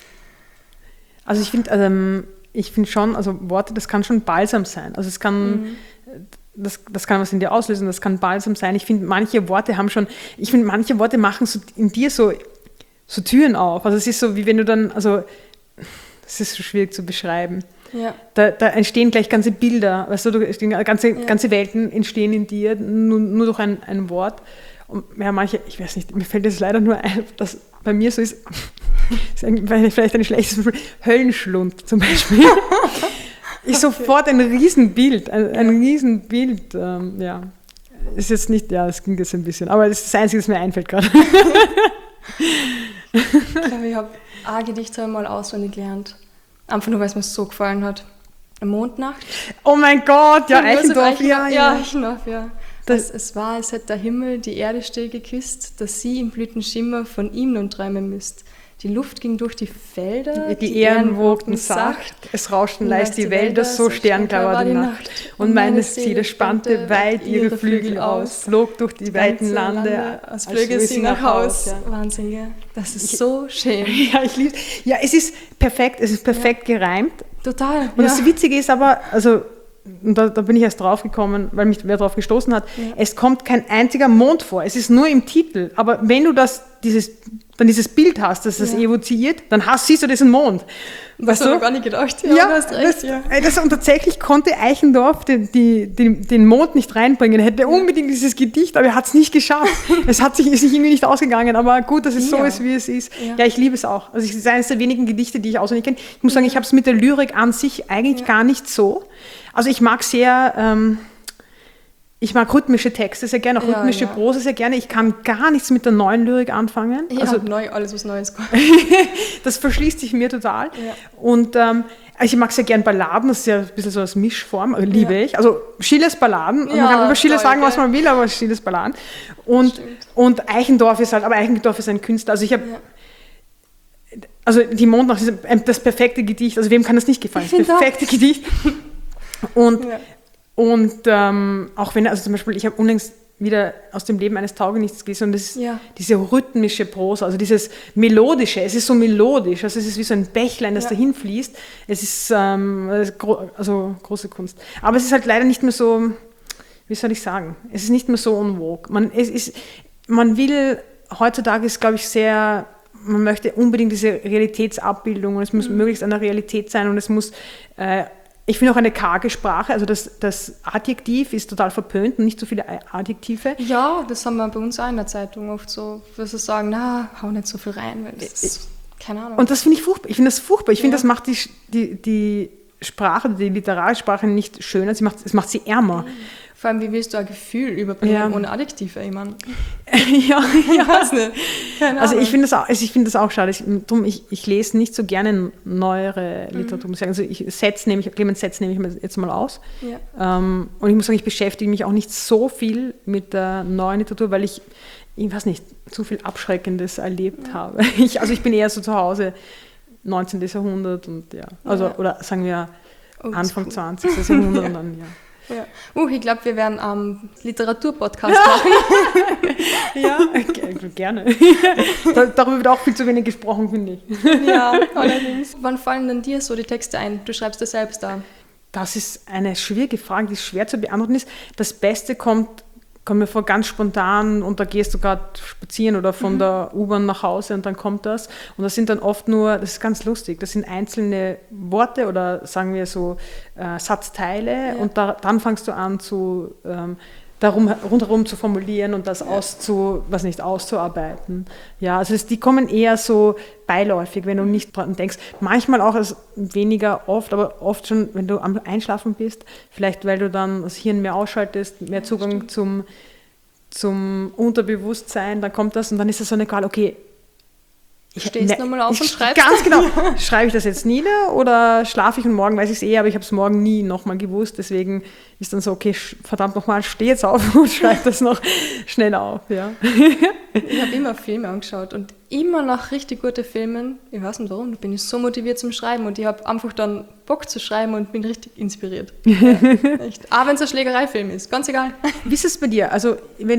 Also ich finde schon, also Worte, das kann schon balsam sein. Also es kann... Das kann was in dir auslösen, das kann balsam sein. Ich finde, manche Worte machen so in dir so Türen auf. Also es ist so, wie wenn du dann, also das ist so schwierig zu beschreiben. Ja. Da entstehen gleich ganze Bilder, weißt du, ganze Welten entstehen in dir, nur durch ein Wort. Und ja, manche, ich weiß nicht, mir fällt das leider nur ein, dass bei mir so ist vielleicht ein schlechtes Beispiel, Höllenschlund zum Beispiel. Sofort ein Riesenbild, ja. Ist jetzt nicht, ja, das klingt jetzt ein bisschen, aber das ist das Einzige, was mir einfällt gerade. Ich glaube, ich habe ein Gedicht mal auswendig gelernt. Einfach nur, weil es mir so gefallen hat. Mondnacht. Oh mein Gott, ja, Eichendorff, ja. Eichendorff, ja. Es war, als hätte der Himmel die Erde still geküsst, dass sie im Blütenschimmer von ihm nun träumen müsst. Die Luft ging durch die Felder, die Ähren wogten sacht, es rauschten leis die Wälder, so sternklar war die Nacht. Und meine Seele spannte weit ihre Flügel aus, flog durch die weiten Lande, als flöge sie nach Haus. Ja. Wahnsinn, ja. Das ist so schön. Ja, ich liebe es. Ja, es ist perfekt gereimt. Total. Und das Witzige ist aber, also, und da bin ich erst drauf gekommen, weil mich wer drauf gestoßen hat, es kommt kein einziger Mond vor, es ist nur im Titel. Aber wenn du dieses Bild hast, das das evoziert, dann siehst du diesen Mond. Das habe ich gar nicht gedacht. Ja, du hast recht, und tatsächlich konnte Eichendorff den Mond nicht reinbringen. Er hätte unbedingt dieses Gedicht, aber er hat es nicht geschafft. Ist sich irgendwie nicht ausgegangen, aber gut, dass es so ist, wie es ist. Ja, ich liebe es auch. Also es ist eines der wenigen Gedichte, die ich auswendig kenne. Ich muss sagen, ich habe es mit der Lyrik an sich eigentlich gar nicht so. Also ich mag ich mag rhythmische Texte sehr gerne, auch rhythmische Prosa sehr gerne. Ich kann gar nichts mit der neuen Lyrik anfangen. Ja, also alles, was Neues kommt. Das verschließt sich mir total. Ja. Und ich mag sehr gerne Balladen, das ist ja ein bisschen so als Mischform, liebe ich. Also Schillers Balladen, man kann über Schiller sagen, was man will, aber Schillers Balladen. Und Eichendorff ist ein Künstler. Also ich habe... Also die Mondnacht ist das perfekte Gedicht. Also wem kann das nicht gefallen? Das perfekte Gedicht. Und auch wenn, also zum Beispiel, ich habe unlängst wieder aus dem Leben eines Taugenichts gelesen und das ist diese rhythmische Prosa, also dieses Melodische, es ist so melodisch, also es ist wie so ein Bächlein, das dahin fließt. Es ist also große Kunst. Aber es ist halt leider nicht mehr so, wie soll ich sagen, es ist nicht mehr so en vogue. Man will, heutzutage ist, glaube ich, sehr... Man möchte unbedingt diese Realitätsabbildung und es muss möglichst an der Realität sein und es muss, ich finde auch eine karge Sprache, also das Adjektiv ist total verpönt und nicht so viele Adjektive. Ja, das haben wir bei uns auch in der Zeitung oft so, dass sie sagen, hau nicht so viel rein, weil das ist, keine Ahnung. Und das finde ich furchtbar. Ich finde das furchtbar. Ich finde, das macht die Sprache, die Literarsprache nicht schöner, es macht sie ärmer. Vor allem, wie willst du ein Gefühl überbringen ohne Adjektive? Ich meine, ich weiß nicht. Also ich finde das auch schade. Ich lese nicht so gerne neuere Literatur. Also Clemens Setz nehme ich mir jetzt mal aus. Ja. Und ich muss sagen, ich beschäftige mich auch nicht so viel mit der neuen Literatur, weil ich ich weiß nicht, zu viel Abschreckendes erlebt habe. Ich bin eher so zu Hause 19. Jahrhundert und oder sagen wir Anfang 20. Jahrhundert und dann, Ja. Ich glaube, wir werden am Literaturpodcast machen. Ja, gerne. Darüber wird auch viel zu wenig gesprochen, finde ich. Ja, allerdings. Wann fallen denn dir so die Texte ein? Du schreibst das selbst da. Das ist eine schwierige Frage, die schwer zu beantworten ist. Das Beste kommt mir vor ganz spontan und da gehst du gerade spazieren oder von der U-Bahn nach Hause und dann kommt das. Und das sind dann oft nur, das ist ganz lustig, das sind einzelne Worte oder sagen wir so Satzteile und dann fangst du an zu rundherum zu formulieren und das auszuarbeiten. Ja, also die kommen eher so beiläufig, wenn du nicht dran denkst. Manchmal auch weniger oft, aber oft schon, wenn du am Einschlafen bist, vielleicht weil du dann das Hirn mehr ausschaltest, mehr Zugang zum Unterbewusstsein, dann kommt das und dann ist es so egal, okay, stehst nochmal auf und schreibst. Ganz genau. Schreibe ich das jetzt nieder oder schlafe ich und morgen weiß ich es aber ich habe es morgen nie nochmal gewusst. Deswegen ist dann so, okay, verdammt nochmal, steh jetzt auf und schreibe das noch schnell auf. Ja. Ich habe immer Filme angeschaut und immer nach richtig guten Filmen, ich weiß nicht warum, da bin ich so motiviert zum Schreiben und ich habe einfach dann Bock zu schreiben und bin richtig inspiriert. Ja, echt. Auch wenn es ein Schlägereifilm ist, ganz egal. Wie ist es bei dir? Also,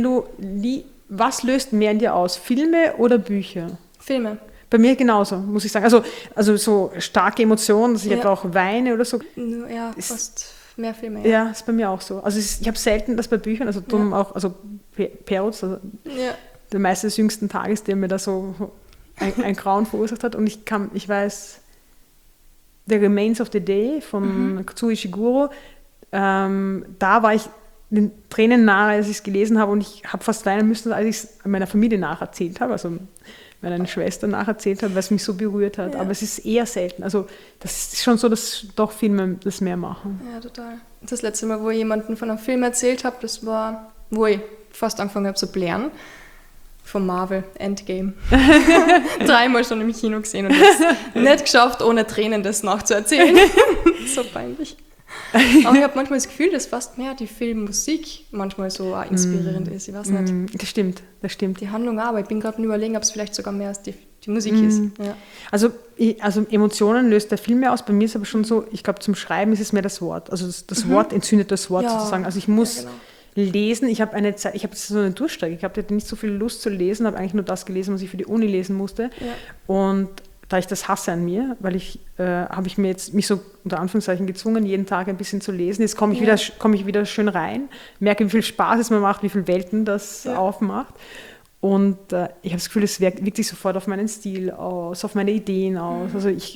was löst mehr in dir aus? Filme oder Bücher? Filme. Bei mir genauso, muss ich sagen. Also so starke Emotionen, dass ich etwa auch weine oder so. Ja, fast mehr Filme. Ja, ist bei mir auch so. Also ich habe selten das bei Büchern, also drum auch, also Perutz, der Meister des jüngsten Tages, der mir da so ein Grauen verursacht hat. Und ich weiß, The Remains of the Day von Kazuo Ishiguro, da war ich den Tränen nahe, als ich es gelesen habe und ich habe fast weinen müssen, als ich es meiner Familie nacherzählt habe, also meiner Schwester nacherzählt habe, weil es mich so berührt hat. Ja. Aber es ist eher selten. Also das ist schon so, dass doch Filme das mehr machen. Ja, total. Das letzte Mal, wo ich jemandem von einem Film erzählt habe, das war, wo ich fast angefangen habe zu blären, von Marvel, Endgame. 3-mal schon im Kino gesehen und es nicht geschafft, ohne Tränen das nachzuerzählen. So peinlich. Aber ich habe manchmal das Gefühl, dass fast mehr die Filmmusik manchmal so auch inspirierend ist. Ich weiß nicht. Das stimmt. Die Handlung auch, aber ich bin gerade am Überlegen, ob es vielleicht sogar mehr als die Musik ist. Ja. Also Emotionen löst der Film mehr aus. Bei mir ist es aber schon so, ich glaube, zum Schreiben ist es mehr das Wort. Also das Wort entzündet das Wort sozusagen. Also ich muss lesen. Ich habe so eine Durchstrecke. Ich hatte nicht so viel Lust zu lesen, habe eigentlich nur das gelesen, was ich für die Uni lesen musste. Ja. Und da ich das hasse an mir, weil habe ich mir jetzt mich so unter Anführungszeichen gezwungen, jeden Tag ein bisschen zu lesen. Jetzt komme ich wieder schön rein, merke, wie viel Spaß es mir macht, wie viele Welten das aufmacht. Und ich habe das Gefühl, es wirkt sich sofort auf meinen Stil aus, auf meine Ideen aus. Also ich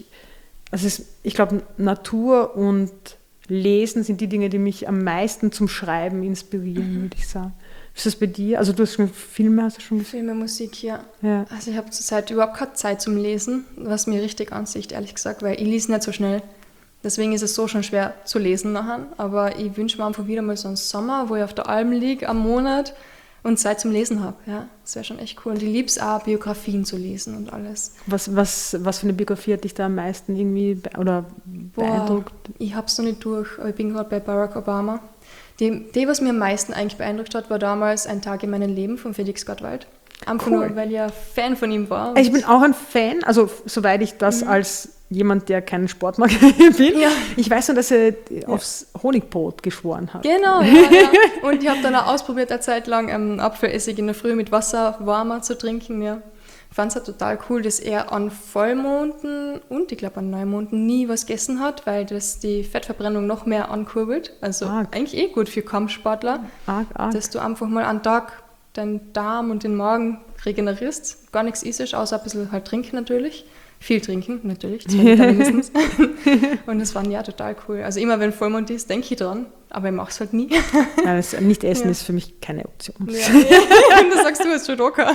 glaube, Natur und Lesen sind die Dinge, die mich am meisten zum Schreiben inspirieren, würde ich sagen. Ist das bei dir? Also du hast schon Filme, hast du schon gesehen? Filme, Musik, ja. Also ich habe zurzeit überhaupt keine Zeit zum Lesen, was mir richtig ansieht, ehrlich gesagt, weil ich lese nicht so schnell. Deswegen ist es so schon schwer zu lesen nachher. Aber ich wünsche mir einfach wieder mal so einen Sommer, wo ich auf der Alm liege, am Monat und Zeit zum Lesen habe. Ja, das wäre schon echt cool. Und ich liebe es auch, Biografien zu lesen und alles. Was für eine Biografie hat dich da am meisten irgendwie beeindruckt? Ich habe es noch nicht durch, aber ich bin gerade bei Barack Obama. Die, was mir am meisten eigentlich beeindruckt hat, war damals Ein Tag in meinem Leben von Felix Gottwald. Einfach nur, weil ich ja Fan von ihm war. Ich bin auch ein Fan, also soweit ich das als jemand, der keinen Sport mag, bin. Ja. Ich weiß nur, dass er aufs Honigbrot geschworen hat. Genau, ja. Und ich habe dann auch ausprobiert, eine Zeit lang Apfelessig in der Früh mit Wasser warmer zu trinken. Ja. Ich fand es halt total cool, dass er an Vollmonden und ich glaube an Neumonden nie was gegessen hat, weil das die Fettverbrennung noch mehr ankurbelt. Also eigentlich gut für Kampfsportler, dass du einfach mal einen Tag deinen Darm und den Magen regenerierst. Gar nichts isst, außer ein bisschen halt trinken natürlich. Viel trinken, natürlich, 2 Liter mindestens. Und das war total cool. Also immer wenn Vollmond ist, denke ich dran, aber ich mache es halt nie. Ja, das Nicht-Essen ist für mich keine Option. Ja. Das sagst du als Judoka.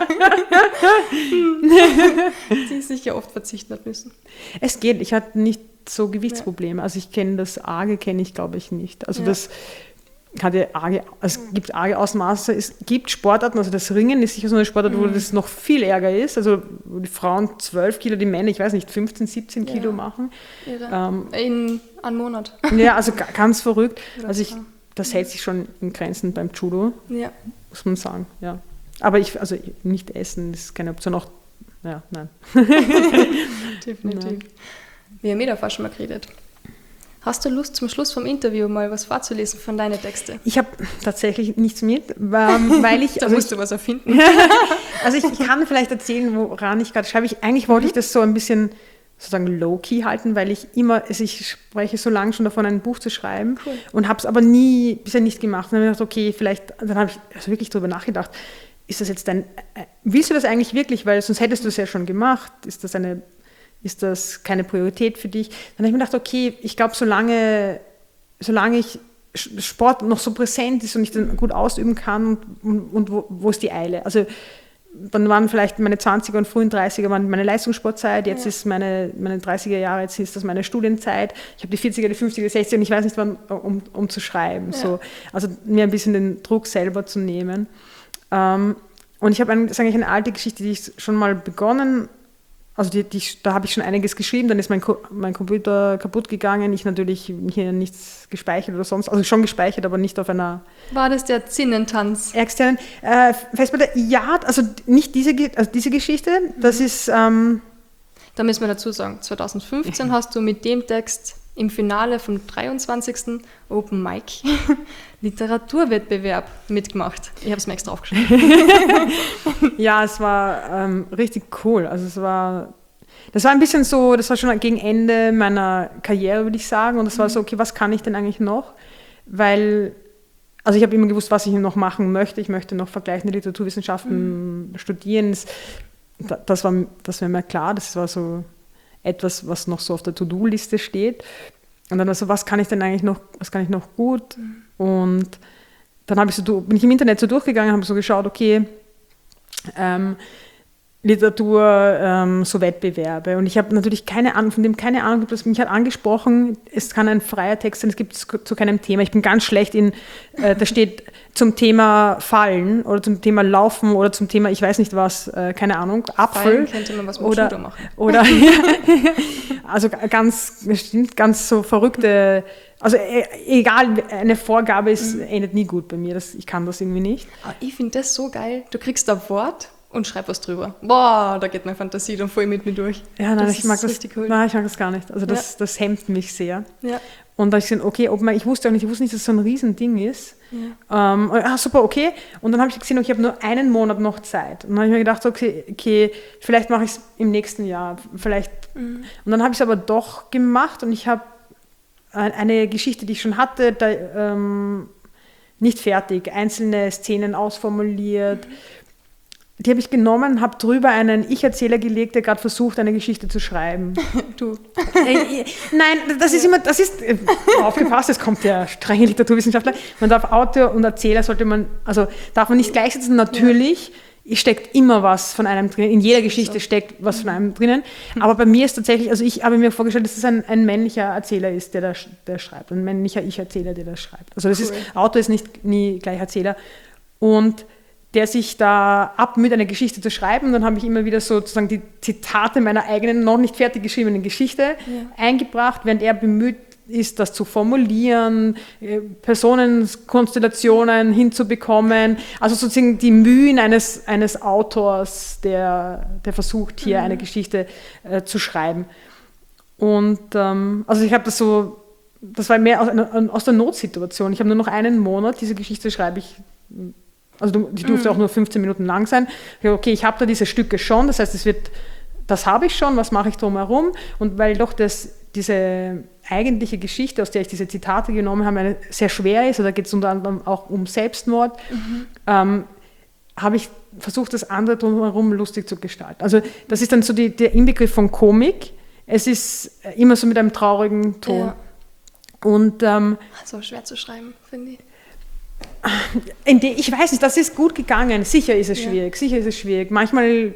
Die sich oft verzichten hat müssen. Es geht, ich hatte nicht so Gewichtsprobleme. Also ich kenne das Arge, glaube ich nicht. Also das es gibt arge Ausmaße, es gibt Sportarten, also das Ringen ist sicher so eine Sportart, wo das noch viel ärger ist, also wo die Frauen 12 Kilo, die Männer, ich weiß nicht, 15, 17 Kilo machen. In einem Monat. Ja, also ganz verrückt. Also das hält sich schon in Grenzen beim Judo, muss man sagen, ja. Aber also nicht essen ist keine Option. Auch, ja, nein. Definitiv. Nein. Wir haben davor schon mal geredet. Hast du Lust, zum Schluss vom Interview mal was vorzulesen von deinen Texten? Ich habe tatsächlich nichts mit, weil ich... Da musst du was erfinden. Also ich kann vielleicht erzählen, woran ich gerade schreibe. Eigentlich wollte ich das so ein bisschen sozusagen low-key halten, weil ich spreche so lange schon davon, ein Buch zu schreiben, cool. Und habe es aber bisher nicht gemacht. Und dann habe ich gedacht, okay, vielleicht, dann habe ich also wirklich darüber nachgedacht, ist das jetzt willst du das eigentlich wirklich, weil sonst hättest du es ja schon gemacht, ist das keine Priorität für dich? Dann habe ich mir gedacht, okay, ich glaube, solange ich Sport noch so präsent ist und ich den gut ausüben kann und wo ist die Eile? Also dann waren vielleicht meine 20er und frühen 30er meine Leistungssportzeit, jetzt ist meine 30er Jahre, jetzt ist das meine Studienzeit, ich habe die 40er, die 50er, die 60er und ich weiß nicht wann, um zu schreiben. Ja. So. Also mir ein bisschen den Druck selber zu nehmen. Und ich habe eigentlich eine alte Geschichte, die ich schon mal begonnen, also da habe ich schon einiges geschrieben, dann ist mein Computer kaputt gegangen, ich natürlich hier nichts gespeichert oder sonst, also schon gespeichert, aber nicht auf einer... War das der Zinnentanz? Externen Festplatte? Ja, also nicht diese Geschichte, das ist... Da müssen wir dazu sagen, 2015 hast du mit dem Text im Finale vom 23. Open Mic Literaturwettbewerb mitgemacht. Ich habe es mir extra aufgeschrieben. Ja, es war richtig cool. Also das war ein bisschen so, das war schon gegen Ende meiner Karriere, würde ich sagen. Und es war so, okay, was kann ich denn eigentlich noch? Weil, also ich habe immer gewusst, was ich noch machen möchte. Ich möchte noch vergleichende Literaturwissenschaften studieren. Das war mir klar, das war so etwas, was noch so auf der To-Do-Liste steht. Und dann also, was kann ich noch gut? Und dann bin ich im Internet so durchgegangen, habe so geschaut, okay, Literatur, so Wettbewerbe. Und ich habe natürlich keine Ahnung, das mich hat angesprochen, es kann ein freier Text sein, es gibt zu keinem Thema. Ich bin ganz schlecht da steht zum Thema Fallen oder zum Thema Laufen oder zum Thema, ich weiß nicht was, keine Ahnung, Apfel. Fallen könnte man was mit Judo machen. Oder also ganz so verrückte, also egal, eine Vorgabe endet nie gut bei mir, ich kann das irgendwie nicht. Aber ich finde das so geil, du kriegst ein Wort und schreib was drüber. Boah, da geht meine Fantasie dann voll mit mir durch. Ja, nein, ich mag das gar nicht. Also das hemmt mich sehr. Ja. Und da ich gesehen, okay, ich wusste nicht, dass es so ein Riesending ist. Ja. Super, okay. Und dann habe ich gesehen, okay, ich habe nur einen Monat noch Zeit. Und dann habe ich mir gedacht, okay, vielleicht mache ich es im nächsten Jahr. Vielleicht. Und dann habe ich es aber doch gemacht und ich habe eine Geschichte, die ich schon hatte, nicht fertig, einzelne Szenen ausformuliert. Die habe ich genommen, habe drüber einen Ich-Erzähler gelegt, der gerade versucht, eine Geschichte zu schreiben. Du. Nein, aufgepasst, es kommt der strenge Literaturwissenschaftler. Man darf Autor und Erzähler darf man nicht gleichsetzen. Natürlich steckt immer was von einem drin. In jeder Geschichte steckt was von einem drinnen. Aber bei mir ist tatsächlich, also ich habe mir vorgestellt, dass es ein männlicher Erzähler ist, der schreibt. Ein männlicher Ich-Erzähler, der das schreibt. Also Autor ist nie gleich Erzähler. Und der sich da abmüht, eine Geschichte zu schreiben. Und dann habe ich immer wieder sozusagen die Zitate meiner eigenen, noch nicht fertig geschriebenen Geschichte eingebracht, während er bemüht ist, das zu formulieren, Personenkonstellationen hinzubekommen. Also sozusagen die Mühen eines Autors, der versucht, hier eine Geschichte zu schreiben. Und also ich habe das war mehr aus der Notsituation. Ich habe nur noch einen Monat, diese Geschichte schreibe ich. Also die durfte auch nur 15 Minuten lang sein. Okay, ich habe da diese Stücke schon, das heißt, das habe ich schon, was mache ich drumherum? Und weil doch diese eigentliche Geschichte, aus der ich diese Zitate genommen habe, sehr schwer ist, oder geht es unter anderem auch um Selbstmord, habe ich versucht, das andere drumherum lustig zu gestalten. Also das ist dann so der Inbegriff von Komik. Es ist immer so mit einem traurigen Ton. Ja. Und, so schwer zu schreiben, finde ich. Ich weiß nicht, das ist gut gegangen. Sicher ist es schwierig. Manchmal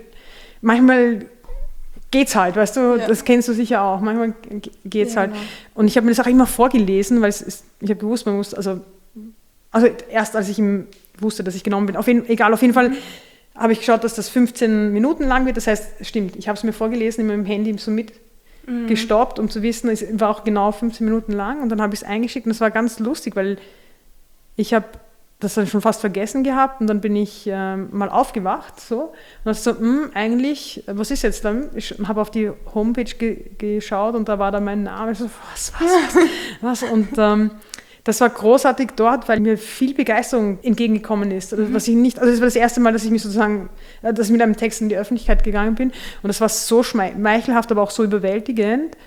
geht's halt, weißt du, das kennst du sicher auch. Manchmal geht's halt. Genau. Und ich habe mir das auch immer vorgelesen, weil ich habe gewusst, man muss, also erst als ich wusste, dass ich genommen bin, auf jeden Fall habe ich geschaut, dass das 15 Minuten lang wird. Das heißt, stimmt, ich habe es mir vorgelesen, in meinem Handy so mitgestoppt, um zu wissen, es war auch genau 15 Minuten lang. Und dann habe ich es eingeschickt und es war ganz lustig, weil das habe ich schon fast vergessen gehabt und dann bin ich mal aufgewacht so und dachte so, eigentlich, was ist jetzt dann? Ich habe auf die Homepage geschaut und da war da mein Name. Ich so, was? Und das war großartig dort, weil mir viel Begeisterung entgegengekommen ist. Also, das war das erste Mal, dass ich mich sozusagen, dass ich mit einem Text in die Öffentlichkeit gegangen bin und das war so schmeichelhaft, aber auch so überwältigend.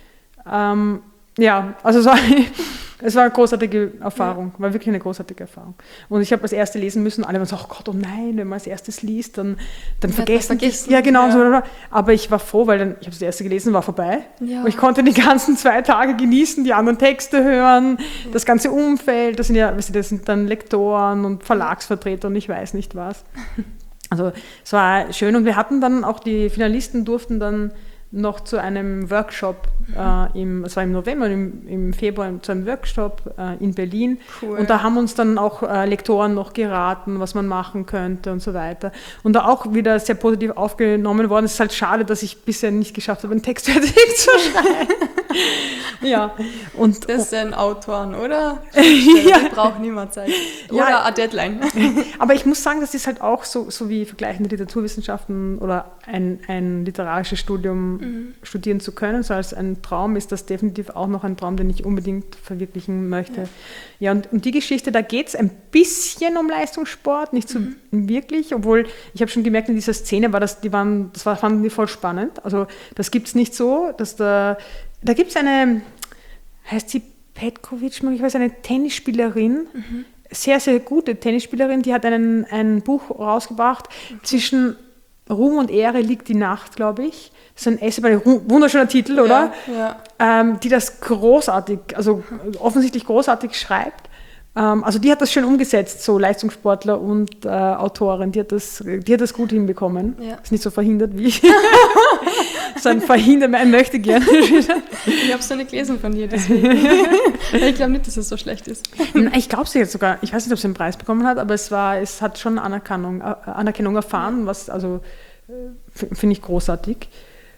Also es war eine großartige Erfahrung, war wirklich eine großartige Erfahrung. Und ich habe das erste lesen müssen, alle waren so, oh Gott, oh nein, wenn man als erstes liest, dann vergessen. Ja, genau. Ja. So. Aber ich war froh, weil ich habe das erste gelesen, war vorbei. Ja. Und ich konnte die ganzen 2 Tage genießen, die anderen Texte hören, das ganze Umfeld, das sind dann Lektoren und Verlagsvertreter und ich weiß nicht was. Also es war schön und wir hatten dann auch, die Finalisten durften dann noch zu einem Workshop, es war im November, im Februar zu einem Workshop in Berlin. Cool. Und da haben uns dann auch Lektoren noch geraten, was man machen könnte und so weiter. Und da auch wieder sehr positiv aufgenommen worden. Es ist halt schade, dass ich bisher nicht geschafft habe, einen Text fertig zu schreiben. Ja. Und, das sind Autoren, oder? Die braucht niemand Zeit. Oder eine Deadline. Aber ich muss sagen, das ist halt auch so wie vergleichende Literaturwissenschaften oder ein literarisches Studium studieren zu können, so als ein Traum, ist das definitiv auch noch ein Traum, den ich unbedingt verwirklichen möchte. Ja, und die Geschichte, da geht es ein bisschen um Leistungssport, nicht so wirklich, obwohl ich habe schon gemerkt, in dieser Szene fanden die voll spannend. Also das gibt es nicht so, dass da gibt es eine, heißt sie Petkovic, möglicherweise eine Tennisspielerin, sehr, sehr gute Tennisspielerin, die hat ein Buch rausgebracht, zwischen Ruhm und Ehre liegt die Nacht, glaube ich. Das ist ein Essay, ein wunderschöner Titel, oder? Ja. Die das großartig, also offensichtlich großartig schreibt. Also die hat das schön umgesetzt, so Leistungssportler und Autorin, die hat das gut hinbekommen. Ja. Ist nicht so verhindert wie ich. So ein ein möchte gerne. Ich habe es noch nicht gelesen von dir, deswegen. Ich glaube nicht, dass es so schlecht ist. Ich glaube sie jetzt sogar, ich weiß nicht, ob sie einen Preis bekommen hat, aber es hat schon Anerkennung erfahren, was also finde ich großartig.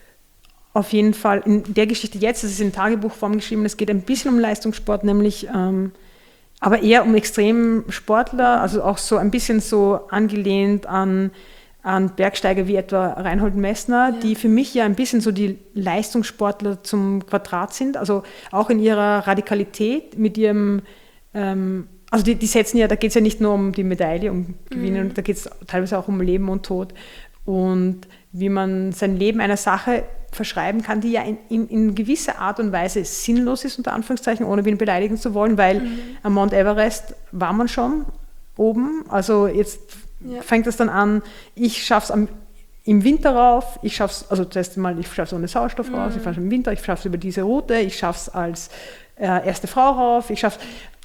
Auf jeden Fall in der Geschichte jetzt, das ist in Tagebuchform geschrieben, es geht ein bisschen um Leistungssport, nämlich aber eher um Extremsportler, also auch so ein bisschen so angelehnt an Bergsteiger wie etwa Reinhold Messner, die für mich ja ein bisschen so die Leistungssportler zum Quadrat sind, also auch in ihrer Radikalität mit ihrem, also die setzen ja, da geht es ja nicht nur um die Medaille, um Gewinnen, da geht es teilweise auch um Leben und Tod und wie man sein Leben einer Sache verschreiben kann, die ja in gewisser Art und Weise sinnlos ist, unter Anführungszeichen, ohne ihn beleidigen zu wollen, weil am Mount Everest war man schon oben, also jetzt fängt es dann an, ich schaffe es im Winter rauf, ich schaffe es, also zuerst mal, ich schaffe es ohne Sauerstoff raus, ich schaffe es im Winter, ich schaffe es über diese Route, ich schaffe es als erste Frau rauf, ich schaffe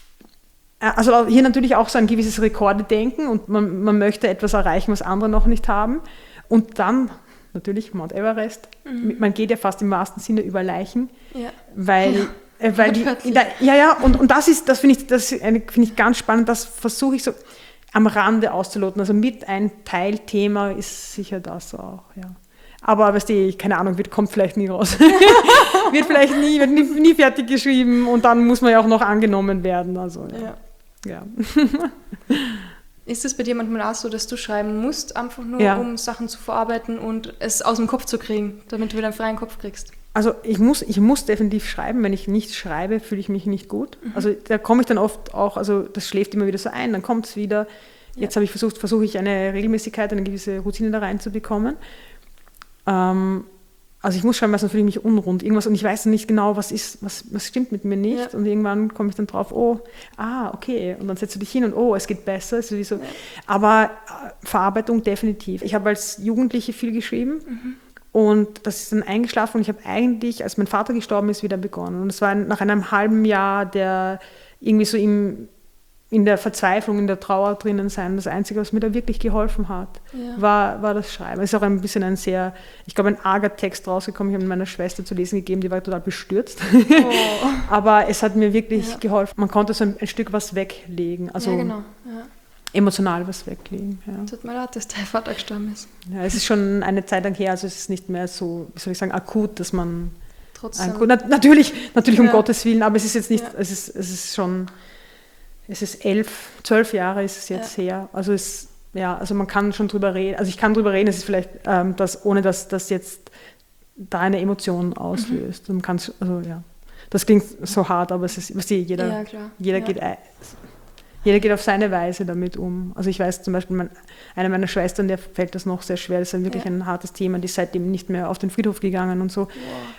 es, also hier natürlich auch so ein gewisses Rekordedenken und man möchte etwas erreichen, was andere noch nicht haben und dann natürlich Mount Everest. Man geht ja fast im wahrsten Sinne über Leichen, weil und das finde ich ganz spannend, das versuche ich so am Rande auszuloten. Also mit ein Teilthema ist sicher das auch, ja. Aber weißt du, keine Ahnung, kommt vielleicht nie raus. wird nie fertig geschrieben und dann muss man ja auch noch angenommen werden. Also ja. Ist es bei dir manchmal auch so, dass du schreiben musst, einfach nur, um Sachen zu verarbeiten und es aus dem Kopf zu kriegen, damit du wieder einen freien Kopf kriegst? Also ich muss definitiv schreiben. Wenn ich nicht schreibe, fühle ich mich nicht gut. Also da komme ich dann oft auch, also das schläft immer wieder so ein, dann kommt es wieder. Jetzt versuche ich eine Regelmäßigkeit, eine gewisse Routine da reinzubekommen. Also ich muss schreiben, weil sonst fühle ich mich unrund. Irgendwas, und ich weiß nicht genau, was stimmt mit mir nicht. Ja. Und irgendwann komme ich dann drauf, okay. Und dann setzt du dich hin und es geht besser. Ist sowieso. Ja. Aber Verarbeitung definitiv. Ich habe als Jugendliche viel geschrieben und das ist dann eingeschlafen und ich habe eigentlich, als mein Vater gestorben ist, wieder begonnen. Und es war nach einem halben Jahr der irgendwie so in der Verzweiflung, in der Trauer drinnen sein. Das Einzige, was mir da wirklich geholfen hat, war das Schreiben. Es ist auch ein bisschen ein arger Text rausgekommen. Ich habe meiner Schwester zu lesen gegeben, die war total bestürzt. Oh. Aber es hat mir wirklich geholfen. Man konnte so ein Stück was weglegen. Also emotional was weglegen. Ja. Tut mir leid, dass dein Vater gestorben ist. Ja, es ist schon eine Zeit lang her, also es ist nicht mehr so, wie soll ich sagen, akut, dass man... Trotzdem. Natürlich um Gottes Willen, aber es ist jetzt nicht, es ist schon... es ist 12 Jahre ist es jetzt her. Also also man kann schon drüber reden. Also ich kann drüber reden, es ist vielleicht, ohne dass das jetzt da eine Emotion auslöst. Man kann's, also ja, das klingt so hart, aber es ist, jeder geht auf seine Weise damit um. Also ich weiß zum Beispiel, eine meiner Schwestern, der fällt das noch sehr schwer. Das ist wirklich ein hartes Thema. Die ist seitdem nicht mehr auf den Friedhof gegangen und so.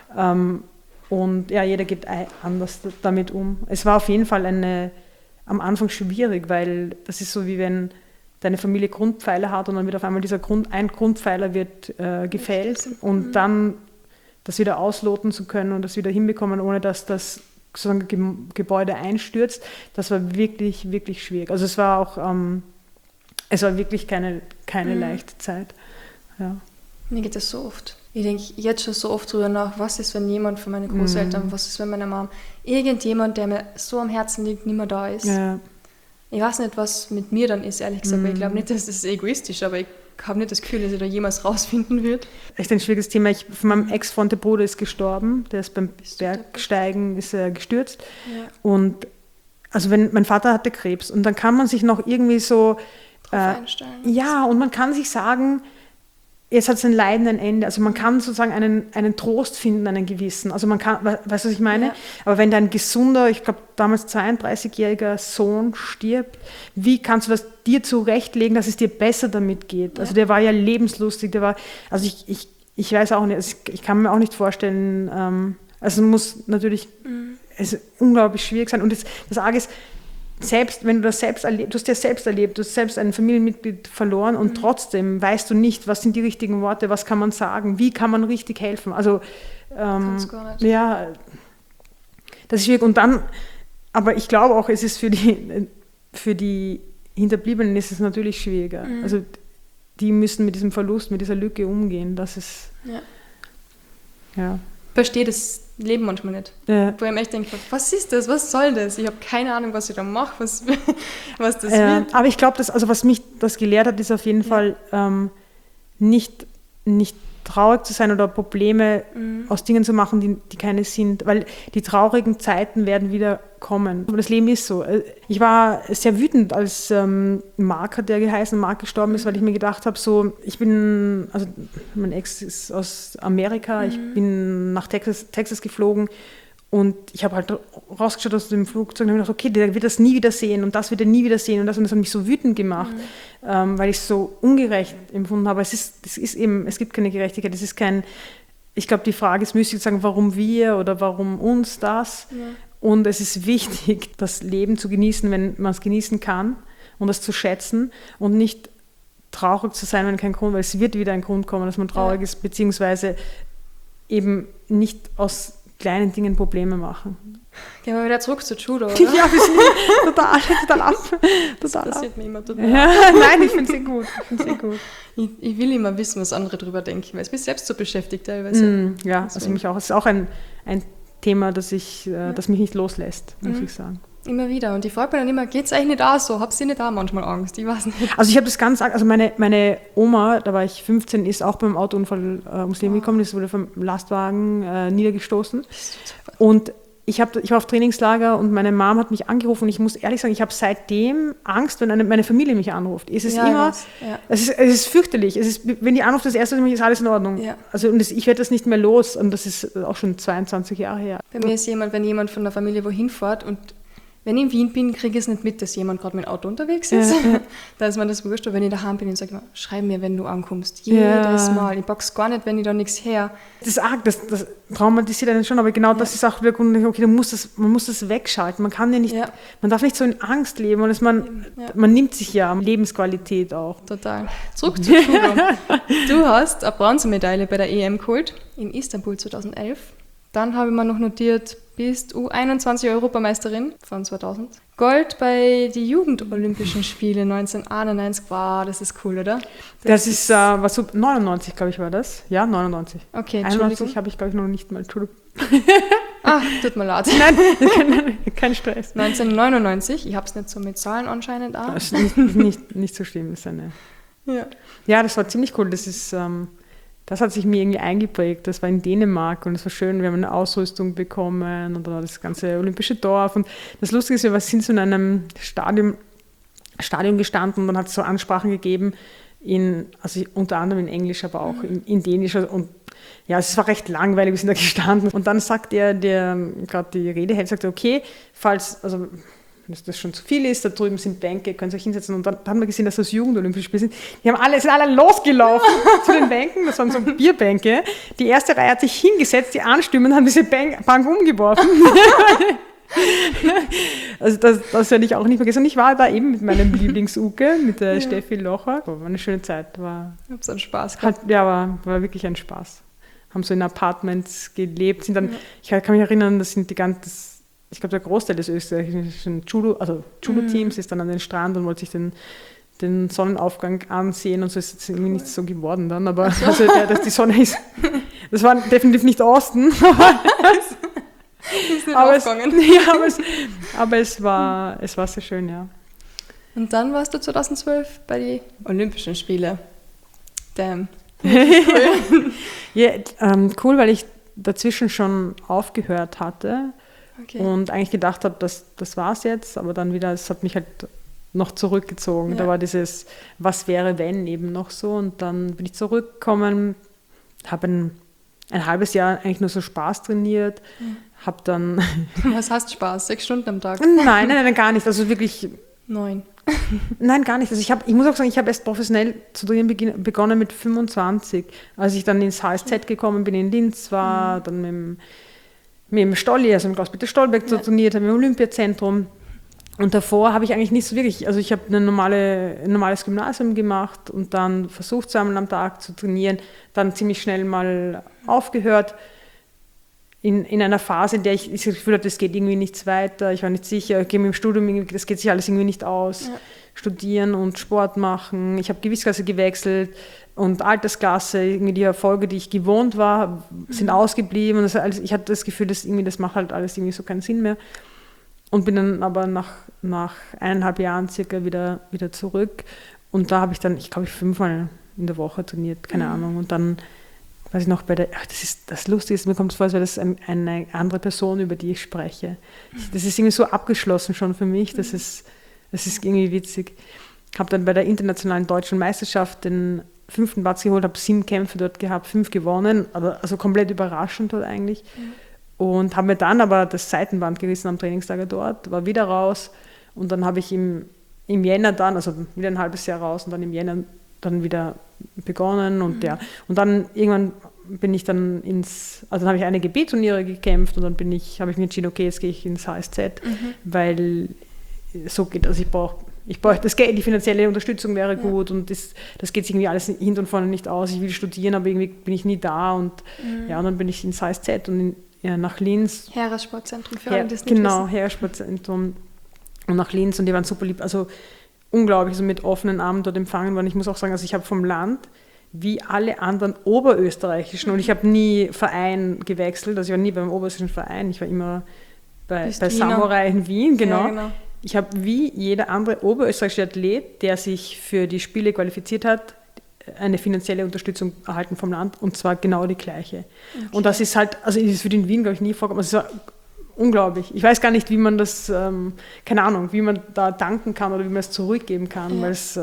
Und ja, jeder geht anders damit um. Es war auf jeden Fall am Anfang schwierig, weil das ist so, wie wenn deine Familie Grundpfeiler hat und dann wird auf einmal ein Grundpfeiler wird gefällt und dann das wieder ausloten zu können und das wieder hinbekommen, ohne dass das sozusagen Gebäude einstürzt, das war wirklich, wirklich schwierig. Also es war auch, es war wirklich keine leichte Zeit. Ja. Mir geht das so oft. Ich denke jetzt schon so oft drüber nach, was ist, wenn jemand von meinen Großeltern, was ist, wenn meine Mom, irgendjemand, der mir so am Herzen liegt, nicht mehr da ist. Ja. Ich weiß nicht, was mit mir dann ist, ehrlich gesagt, weil ich glaube nicht, dass das egoistisch ist, aber ich habe nicht das Gefühl, dass ich da jemals rausfinden wird. Echt ein schwieriges Thema. Von meinem Ex-Freund, der Bruder ist gestorben, der ist beim Bergsteigen gestürzt. Ja. Und also mein Vater hatte Krebs und dann kann man sich noch irgendwie so einstellen. Ja, und man kann sich sagen, jetzt hat sein Leiden ein Ende. Also man kann sozusagen einen Trost finden, einen gewissen. Also man kann, weißt du, was ich meine? Ja. Aber wenn dein gesunder, ich glaube damals 32-jähriger Sohn stirbt, wie kannst du das dir zurechtlegen, dass es dir besser damit geht? Ja. Also der war ja lebenslustig, also ich weiß auch nicht, ich kann mir auch nicht vorstellen, also es muss natürlich, es ist unglaublich schwierig sein. Und das Arge ist, selbst wenn du das selbst erlebt, du hast ja selbst erlebt, du hast selbst ein Familienmitglied verloren und trotzdem weißt du nicht, was sind die richtigen Worte, was kann man sagen, wie kann man richtig helfen. Also ja, das ist schwierig. Und dann, aber ich glaube auch, es ist für die Hinterbliebenen ist es natürlich schwieriger. Also die müssen mit diesem Verlust, mit dieser Lücke umgehen. Das ist ja. Verstehe das Leben manchmal nicht. Ja. Wo ich mir echt denke, was ist das, was soll das? Ich habe keine Ahnung, was ich da mache, was das wird. Aber ich glaube, was mich das gelehrt hat, ist auf jeden Fall nicht traurig zu sein oder Probleme aus Dingen zu machen, die keine sind, weil die traurigen Zeiten werden wieder kommen. Aber das Leben ist so. Ich war sehr wütend, als Mark, hat der geheißen, Mark gestorben ist, weil ich mir gedacht habe, mein Ex ist aus Amerika, ich bin nach Texas geflogen und ich habe halt rausgeschaut aus dem Flugzeug und habe gedacht, okay, der wird das nie wieder sehen und das wird er nie wieder sehen und das hat mich so wütend gemacht, weil ich es so ungerecht empfunden habe. Es gibt keine Gerechtigkeit, ich glaube, die Frage ist müßig zu sagen, warum wir oder warum uns das. Ja. Und es ist wichtig, das Leben zu genießen, wenn man es genießen kann und das zu schätzen und nicht traurig zu sein, wenn kein Grund, weil es wird wieder ein Grund kommen, dass man traurig ist, beziehungsweise eben nicht aus kleinen Dingen Probleme machen. Gehen wir wieder zurück zu Judo, oder? Ja, wir sind total ab. Das passiert mir immer total. Ja, nein, ich finde es gut. Ich will immer wissen, was andere drüber denken, weil es mich selbst so beschäftigt teilweise. Ja, also mich auch. Es ist auch ein Thema, das mich nicht loslässt, muss ich sagen. Immer wieder. Und ich frage mich dann immer, geht es eigentlich nicht auch so? Habt ihr nicht auch manchmal Angst? Ich weiß nicht. Also ich habe das ganz, also meine Oma, da war ich 15, ist auch beim Autounfall ums Leben gekommen, ist wurde vom Lastwagen niedergestoßen. Und ich war auf Trainingslager und meine Mom hat mich angerufen und ich muss ehrlich sagen, ich habe seitdem Angst, wenn meine Familie mich anruft. Es ist es ist fürchterlich. Wenn die anruft, das erste Mal ist alles in Ordnung. Ja. Also ich werde das nicht mehr los und das ist auch schon 22 Jahre her. Bei mir ist wenn jemand von der Familie wohin fährt und wenn ich in Wien bin, kriege ich es nicht mit, dass jemand gerade mit dem Auto unterwegs ist. Ja. Da ist mir das wurscht. Aber wenn ich daheim bin, sage ich immer, schreib mir, wenn du ankommst. Jedes Mal. Ich pack's gar nicht, wenn ich da nichts her. Das ist arg, das traumatisiert einen schon, aber genau das ist auch der Grund, okay, man muss das wegschalten. Man kann man darf nicht so in Angst leben. Und man nimmt sich ja Lebensqualität auch. Total. Zurück zu Judo. Du hast eine Bronzemedaille bei der EM geholt in Istanbul 2011. Dann habe ich mir noch notiert, bist U21 Europameisterin von 2000. Gold bei den Jugendolympischen Spielen 1991. Wow, das ist cool, oder? Das ist, was so 99, glaube ich, war das. Ja, 99. Okay, 91 habe ich, glaube ich, noch nicht mal. Entschuldigung. Tut mir leid. Nein, kein Stress. 1999, ich habe es nicht so mit Zahlen anscheinend. Das ist nicht so schlimm. Ja, das war ziemlich cool. Das ist das hat sich mir irgendwie eingeprägt. Das war in Dänemark und es war schön, wir haben eine Ausrüstung bekommen und dann war das ganze olympische Dorf. Und das Lustige ist, wir sind so in einem Stadion gestanden und dann hat es so Ansprachen gegeben, also unter anderem in Englisch, aber auch in Dänisch. Und ja, es war recht langweilig, wir sind da gestanden. Und dann sagt der gerade die Rede hält, sagt, okay, wenn das schon zu viel ist, da drüben sind Bänke, könnt ihr euch hinsetzen. Und dann haben wir gesehen, dass das Jugendolympische Spiele sind. Sind alle losgelaufen zu den Bänken, das waren so Bierbänke. Die erste Reihe hat sich hingesetzt, die Anstimmen haben diese Bank umgeworfen. Also das werde ich auch nicht vergessen. Und ich war da eben mit meinem Lieblings-Uke, mit der Steffi Locher. War eine schöne Zeit. Ich habe so einen Spaß gehabt. War wirklich ein Spaß. Haben so in Apartments gelebt. Ich kann mich erinnern, das sind ich glaube, der Großteil des österreichischen Judo-Teams ist dann an den Strand und wollte sich den Sonnenaufgang ansehen und so ist es irgendwie nicht so geworden dann. Aber dass die Sonne ist, das war definitiv nicht Osten. Aber es war sehr schön, ja. Und dann warst du 2012 bei den Olympischen Spielen. Damn. Ja, cool, weil ich dazwischen schon aufgehört hatte und eigentlich gedacht habe, das war's jetzt, aber dann wieder, es hat mich halt noch zurückgezogen. Ja. Da war dieses, was wäre, wenn eben noch so und dann bin ich zurückgekommen, habe ein halbes Jahr eigentlich nur so Spaß trainiert, habe dann... Was heißt Spaß? 6 Stunden am Tag? Nein, gar nicht, also wirklich... 9. Nein, gar nicht. Also ich muss auch sagen, ich habe erst professionell zu trainieren begonnen mit 25. Als ich dann ins HSZ gekommen bin, in Linz war, dann mit dem Stolli, also mit Klaus-Peter Stolberg trainiert habe, im Olympiazentrum. Und davor habe ich eigentlich nicht so wirklich, also ich habe ein normales Gymnasium gemacht und dann versucht, 2-mal am Tag zu trainieren, dann ziemlich schnell mal aufgehört. In einer Phase, in der ich das Gefühl hatte, es geht irgendwie nichts weiter, ich war nicht sicher, ich gehe mit dem Studium, das geht sich alles irgendwie nicht aus, studieren und Sport machen. Ich habe Gewichtsklasse gewechselt und Altersklasse, irgendwie die Erfolge, die ich gewohnt war, sind ausgeblieben. Und ich hatte das Gefühl, das macht halt alles irgendwie so keinen Sinn mehr. Und bin dann aber nach 1,5 Jahren circa wieder zurück. Und da habe ich dann, ich glaube, 5-mal in der Woche trainiert, keine Ahnung. Und dann weiß ich noch, das Lustige ist, mir kommt es vor, als wäre das eine andere Person, über die ich spreche. Das ist irgendwie so abgeschlossen schon für mich, das ist irgendwie witzig. Ich habe dann bei der internationalen deutschen Meisterschaft den 5. Platz geholt, habe 7 Kämpfe dort gehabt, 5 gewonnen, also komplett überraschend dort eigentlich. Und habe mir dann aber das Seitenband gerissen am Trainingslager dort, war wieder raus und dann habe ich im Jänner dann, also wieder ein halbes Jahr raus und dann im Jänner dann wieder begonnen und und dann irgendwann bin ich dann dann habe ich einige B-Turniere gekämpft und dann habe ich mir entschieden, okay, jetzt gehe ich ins HSZ, weil so geht, also ich brauche das Geld, die finanzielle Unterstützung wäre gut und das geht sich irgendwie alles hinten und vorne nicht aus. Ich will studieren, aber irgendwie bin ich nie da und und dann bin ich ins HSZ und nach Linz. Heeressportzentrum für alle, das nicht Genau, Heeressportzentrum und nach Linz und die waren super lieb, also unglaublich, so mit offenen Armen dort empfangen worden. Ich muss auch sagen, also ich habe vom Land wie alle anderen oberösterreichischen und ich habe nie Verein gewechselt, also ich war nie beim oberösterreichischen Verein, ich war immer bei Samurai in Wien, genau. Ja, genau. Ich habe wie jeder andere oberösterreichische Athlet, der sich für die Spiele qualifiziert hat, eine finanzielle Unterstützung erhalten vom Land und zwar genau die gleiche. Okay. Und das ist halt, also das wird in Wien, glaube ich, nie vorkommen. Also es war unglaublich. Ich weiß gar nicht, wie man das, keine Ahnung, wie man da danken kann oder wie man es zurückgeben kann, weil es,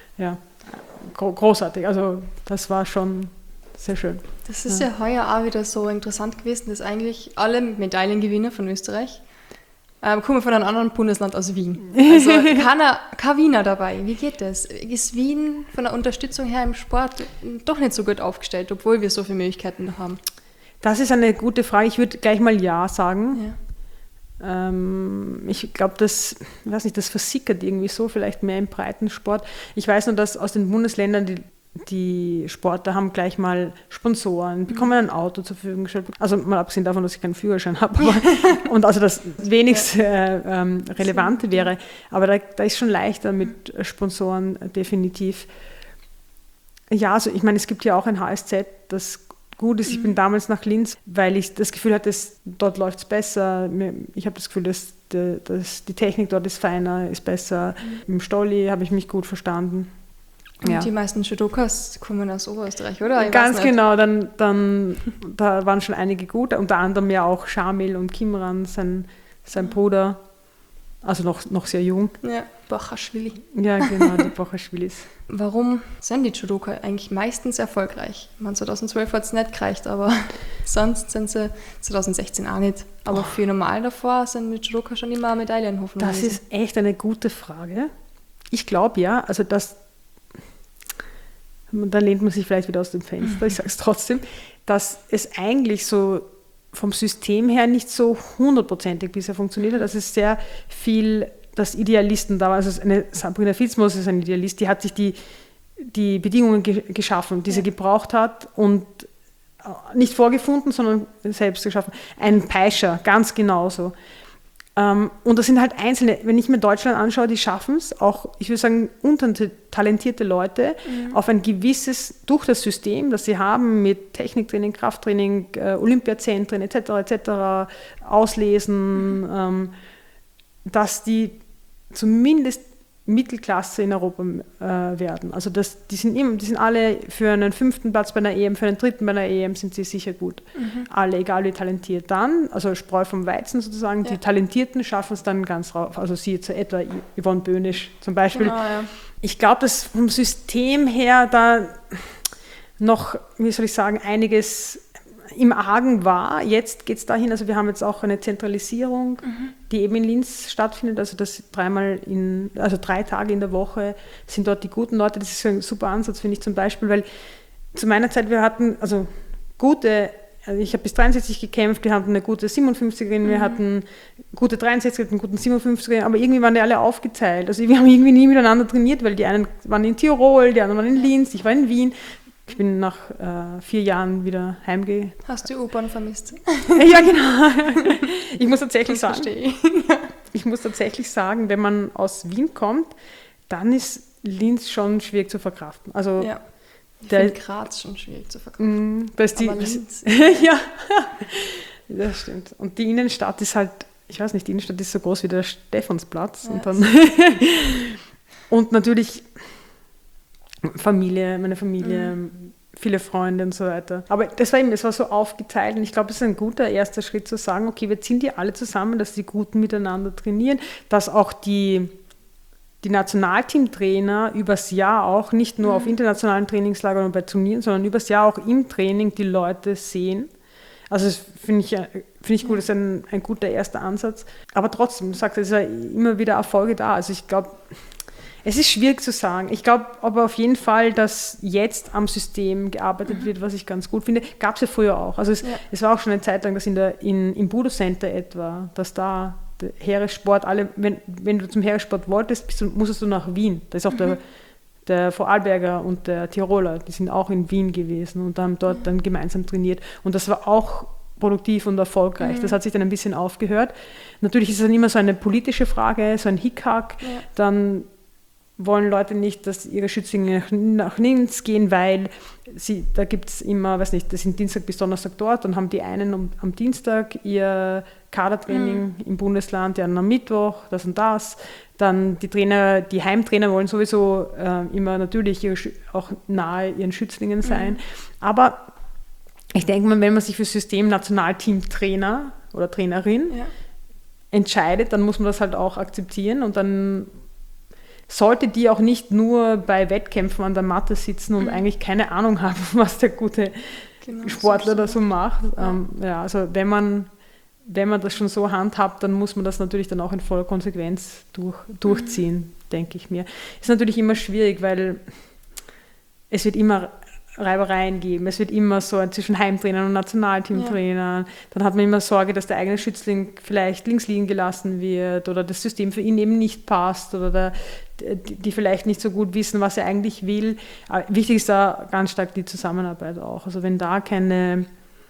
großartig. Also das war schon sehr schön. Das ist ja heuer auch wieder so interessant gewesen, dass eigentlich alle Medaillengewinner von Österreich kommen von einem anderen Bundesland aus Wien. Also kein Wiener dabei. Wie geht das? Ist Wien von der Unterstützung her im Sport doch nicht so gut aufgestellt, obwohl wir so viele Möglichkeiten haben? Das ist eine gute Frage. Ich würde gleich mal Ja sagen. Ja. Ich glaube, das versickert irgendwie so, vielleicht mehr im Breitensport. Ich weiß nur, dass aus den Bundesländern die Sportler haben gleich mal Sponsoren, bekommen ein Auto zur Verfügung gestellt. Also mal abgesehen davon, dass ich keinen Führerschein habe. Und also das wenigst Relevante wäre. Aber da ist schon leichter mit Sponsoren definitiv. Ja, also ich meine, es gibt ja auch ein HSZ, das gut ist. Ich bin damals nach Linz, weil ich das Gefühl hatte, dort läuft es besser. Ich habe das Gefühl, dass die Technik dort ist feiner, ist besser. Im Stolli habe ich mich gut verstanden. Und Ja. die meisten Judokas kommen aus Oberösterreich, oder? Ich Ganz weiß nicht. genau, da waren schon einige gut, unter anderem ja auch Shamil und Kimran, sein Bruder, also noch sehr jung. Ja, Bachaschwili. Ja, genau, die Bochaschwilis. Warum sind die Judoka eigentlich meistens erfolgreich? Ich meine, 2012 hat es nicht gereicht, aber sonst sind sie 2016 auch nicht. Aber für normal davor sind die Judoka schon immer Medaillenhoffnung Das gewesen. ist echt eine gute Frage. Ich glaube ja, also da lehnt man sich vielleicht wieder aus dem Fenster, ich sage es trotzdem, dass es eigentlich so vom System her nicht so hundertprozentig bisher funktioniert hat. Also es ist sehr viel, dass Idealisten da waren. Also eine Sabrina Fitzmaus ist ein Idealist, die hat sich die Bedingungen geschaffen, die sie gebraucht hat und nicht vorgefunden, sondern selbst geschaffen. Ein Peischer, ganz genauso. Und das sind halt Einzelne, wenn ich mir Deutschland anschaue, die schaffen es, auch, ich würde sagen, untertalentierte Leute auf ein gewisses, durch das System, das sie haben, mit Techniktraining, Krafttraining, Olympiazentren etc., Auslesen, dass die zumindest Mittelklasse in Europa werden. Also die sind alle für einen 5. Platz bei einer EM, für einen 3. bei einer EM sind sie sicher gut. Alle, egal wie talentiert. Dann, also Spreu vom Weizen sozusagen, die Talentierten schaffen es dann ganz rauf. Also sie jetzt etwa Yvonne Böhnisch zum Beispiel. Genau, ja. Ich glaube, dass vom System her da noch, wie soll ich sagen, einiges im Argen war. Jetzt geht es dahin, also wir haben jetzt auch eine Zentralisierung, die eben in Linz stattfindet, also das 3 Tage in der Woche sind dort die guten Leute. Das ist ein super Ansatz, finde ich zum Beispiel, weil zu meiner Zeit, wir hatten also ich habe bis 63 gekämpft, wir hatten eine gute 57erin, wir hatten gute 63er, einen guten 57er, aber irgendwie waren die alle aufgeteilt. Also wir haben irgendwie nie miteinander trainiert, weil die einen waren in Tirol, die anderen waren in Linz, ich war in Wien. Ich bin nach 4 Jahren wieder heimgegangen. Hast du die U-Bahn vermisst? Ja, genau. Ich muss tatsächlich Das sagen, verstehe ich. wenn man aus Wien kommt, dann ist Linz schon schwierig zu verkraften. Also Ja. Ich finde Graz schon schwierig zu verkaufen. da ist Aber Linz. ja, das stimmt. Und die Innenstadt ist halt, ich weiß nicht, die Innenstadt ist so groß wie der Stephansplatz. Ja. Und dann und natürlich meine Familie, viele Freunde und so weiter. Aber es war so aufgeteilt und ich glaube, es ist ein guter erster Schritt zu sagen, okay, wir ziehen die alle zusammen, dass die Guten miteinander trainieren, dass auch die Nationalteamtrainer übers Jahr auch nicht nur auf internationalen Trainingslagern und bei Turnieren, sondern übers Jahr auch im Training die Leute sehen. Also das finde ich gut, das ist ein guter erster Ansatz. Aber trotzdem, du sagst, es ist ja immer wieder Erfolge da. Also ich glaube, es ist schwierig zu sagen. Ich glaube aber auf jeden Fall, dass jetzt am System gearbeitet wird, was ich ganz gut finde. Gab es ja früher auch. Also es war auch schon eine Zeit lang, dass im Budo Center etwa, dass da der Heeressport, wenn du zum Heeressport wolltest, musstest du nach Wien. Da ist auch der Vorarlberger und der Tiroler, die sind auch in Wien gewesen und haben dort dann gemeinsam trainiert. Und das war auch produktiv und erfolgreich. Das hat sich dann ein bisschen aufgehört. Natürlich ist es dann immer so eine politische Frage, so ein Hickhack. Ja. Dann wollen Leute nicht, dass ihre Schützlinge nach Linz gehen, weil da gibt es immer, weiß nicht, das sind Dienstag bis Donnerstag dort, dann haben die einen am Dienstag ihr Kadertraining im Bundesland, die anderen am Mittwoch, das und das. Dann die Heimtrainer wollen sowieso immer natürlich auch nahe ihren Schützlingen sein. Aber ich denke mal, wenn man sich für das System Nationalteam-Trainer oder Trainerin entscheidet, dann muss man das halt auch akzeptieren und dann sollte die auch nicht nur bei Wettkämpfen an der Matte sitzen und eigentlich keine Ahnung haben, was der gute Sportler da so macht. Also wenn man das schon so handhabt, dann muss man das natürlich dann auch in voller Konsequenz durchziehen, denke ich mir. Ist natürlich immer schwierig, weil es wird immer Reibereien geben. Es wird immer so zwischen Heimtrainern und Nationalteamtrainern. Dann hat man immer Sorge, dass der eigene Schützling vielleicht links liegen gelassen wird oder das System für ihn eben nicht passt oder die vielleicht nicht so gut wissen, was er eigentlich will. Aber wichtig ist da ganz stark die Zusammenarbeit auch. Also wenn da keine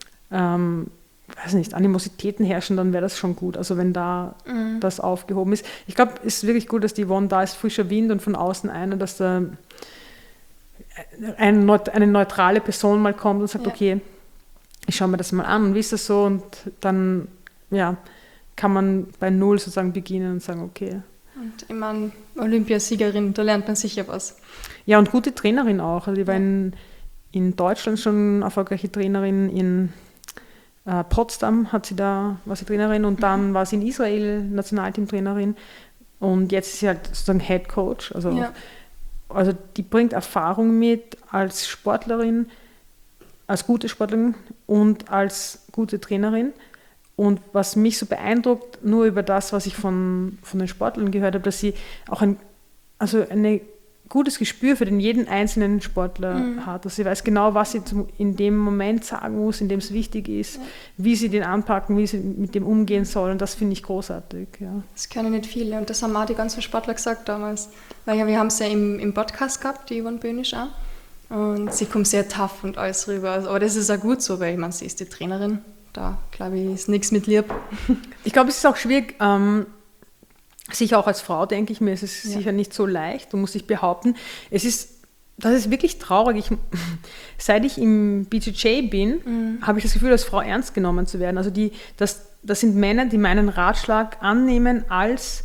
Animositäten herrschen, dann wäre das schon gut. Also wenn da das aufgehoben ist. Ich glaube, es ist wirklich gut, dass die Yvonne da ist, frischer Wind und von außen einer, dass da eine neutrale Person mal kommt und sagt, okay, ich schaue mir das mal an und wie ist das so? Und dann kann man bei Null sozusagen beginnen und sagen, okay. Und ich meine, Olympiasiegerin, da lernt man sicher was. Ja, und gute Trainerin auch. Also die war in Deutschland schon erfolgreiche Trainerin, in Potsdam war sie Trainerin und dann war sie in Israel Nationalteamtrainerin und jetzt ist sie halt sozusagen Head Coach. Also die bringt Erfahrung mit als Sportlerin, als gute Sportlerin und als gute Trainerin. Und was mich so beeindruckt, nur über das, was ich von den Sportlern gehört habe, dass sie auch ein gutes Gespür für jeden einzelnen Sportler hat. Also sie weiß genau, was sie in dem Moment sagen muss, in dem es wichtig ist, wie sie den anpacken, wie sie mit dem umgehen soll. Und das finde ich großartig. Ja. Das können nicht viele. Und das haben auch die ganzen Sportler gesagt damals. Weil wir haben es ja im Podcast gehabt, die Yvonne Bönisch auch. Und sie kommt sehr tough und alles rüber. Aber das ist auch gut so, weil ich meine, sie ist die Trainerin. Da, glaube ich, ist nichts mit lieb. Ich glaube, es ist auch schwierig, sicher auch als Frau, denke ich mir, es ist sicher nicht so leicht, du musst dich behaupten. Das ist wirklich traurig. Seit ich im BJJ bin, habe ich das Gefühl, als Frau ernst genommen zu werden. Also das sind Männer, die meinen Ratschlag annehmen als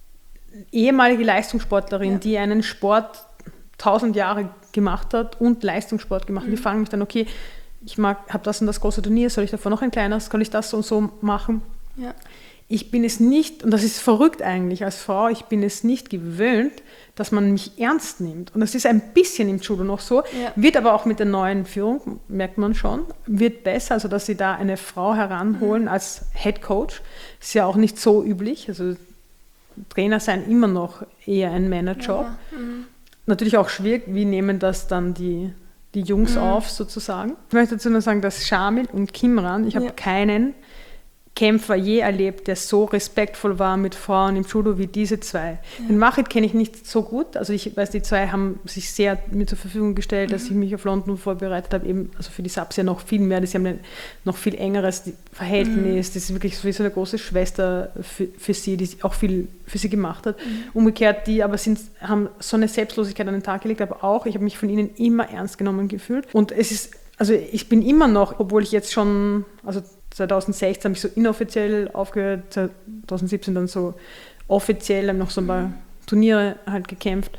ehemalige Leistungssportlerin, die einen Sport 1000 Jahre gemacht hat und Leistungssport gemacht. Die fragen mich dann, okay, ich habe das und das große Turnier, soll ich davon noch ein kleines, kann ich das so und so machen? Ja. Ich bin es nicht, und das ist verrückt eigentlich als Frau, ich bin es nicht gewöhnt, dass man mich ernst nimmt. Und das ist ein bisschen im Judo noch so, wird aber auch mit der neuen Führung, merkt man schon, wird besser, also dass sie da eine Frau heranholen als Head Coach. Ist ja auch nicht so üblich, also Trainer sein immer noch eher ein Männerjob. Natürlich auch schwierig, wie nehmen das dann die Jungs auf sozusagen. Ich möchte dazu nur sagen, dass Shamil und Kimran, ich habe keinen Kämpfer je erlebt, der so respektvoll war mit Frauen im Judo wie diese zwei. Den Wahid kenne ich nicht so gut, also ich weiß, die zwei haben sich sehr mir zur Verfügung gestellt, dass ich mich auf London vorbereitet habe, eben, also für die Subs ja noch viel mehr, sie haben ein noch viel engeres Verhältnis, das ist wirklich so wie so eine große Schwester für sie, die auch viel für sie gemacht hat. Umgekehrt, die aber haben so eine Selbstlosigkeit an den Tag gelegt, aber auch, ich habe mich von ihnen immer ernst genommen gefühlt und es ist, also ich bin immer noch, obwohl ich jetzt schon, also 2016 habe ich so inoffiziell aufgehört, 2017 dann so offiziell, habe noch so ein paar Turniere halt gekämpft.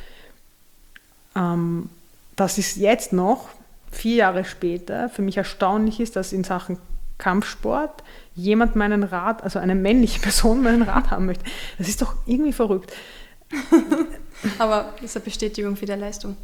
Dass es jetzt noch, 4 Jahre später, für mich erstaunlich ist, dass in Sachen Kampfsport jemand meinen Rat, also eine männliche Person meinen Rat haben möchte. Das ist doch irgendwie verrückt. Aber das ist eine Bestätigung für die Leistung.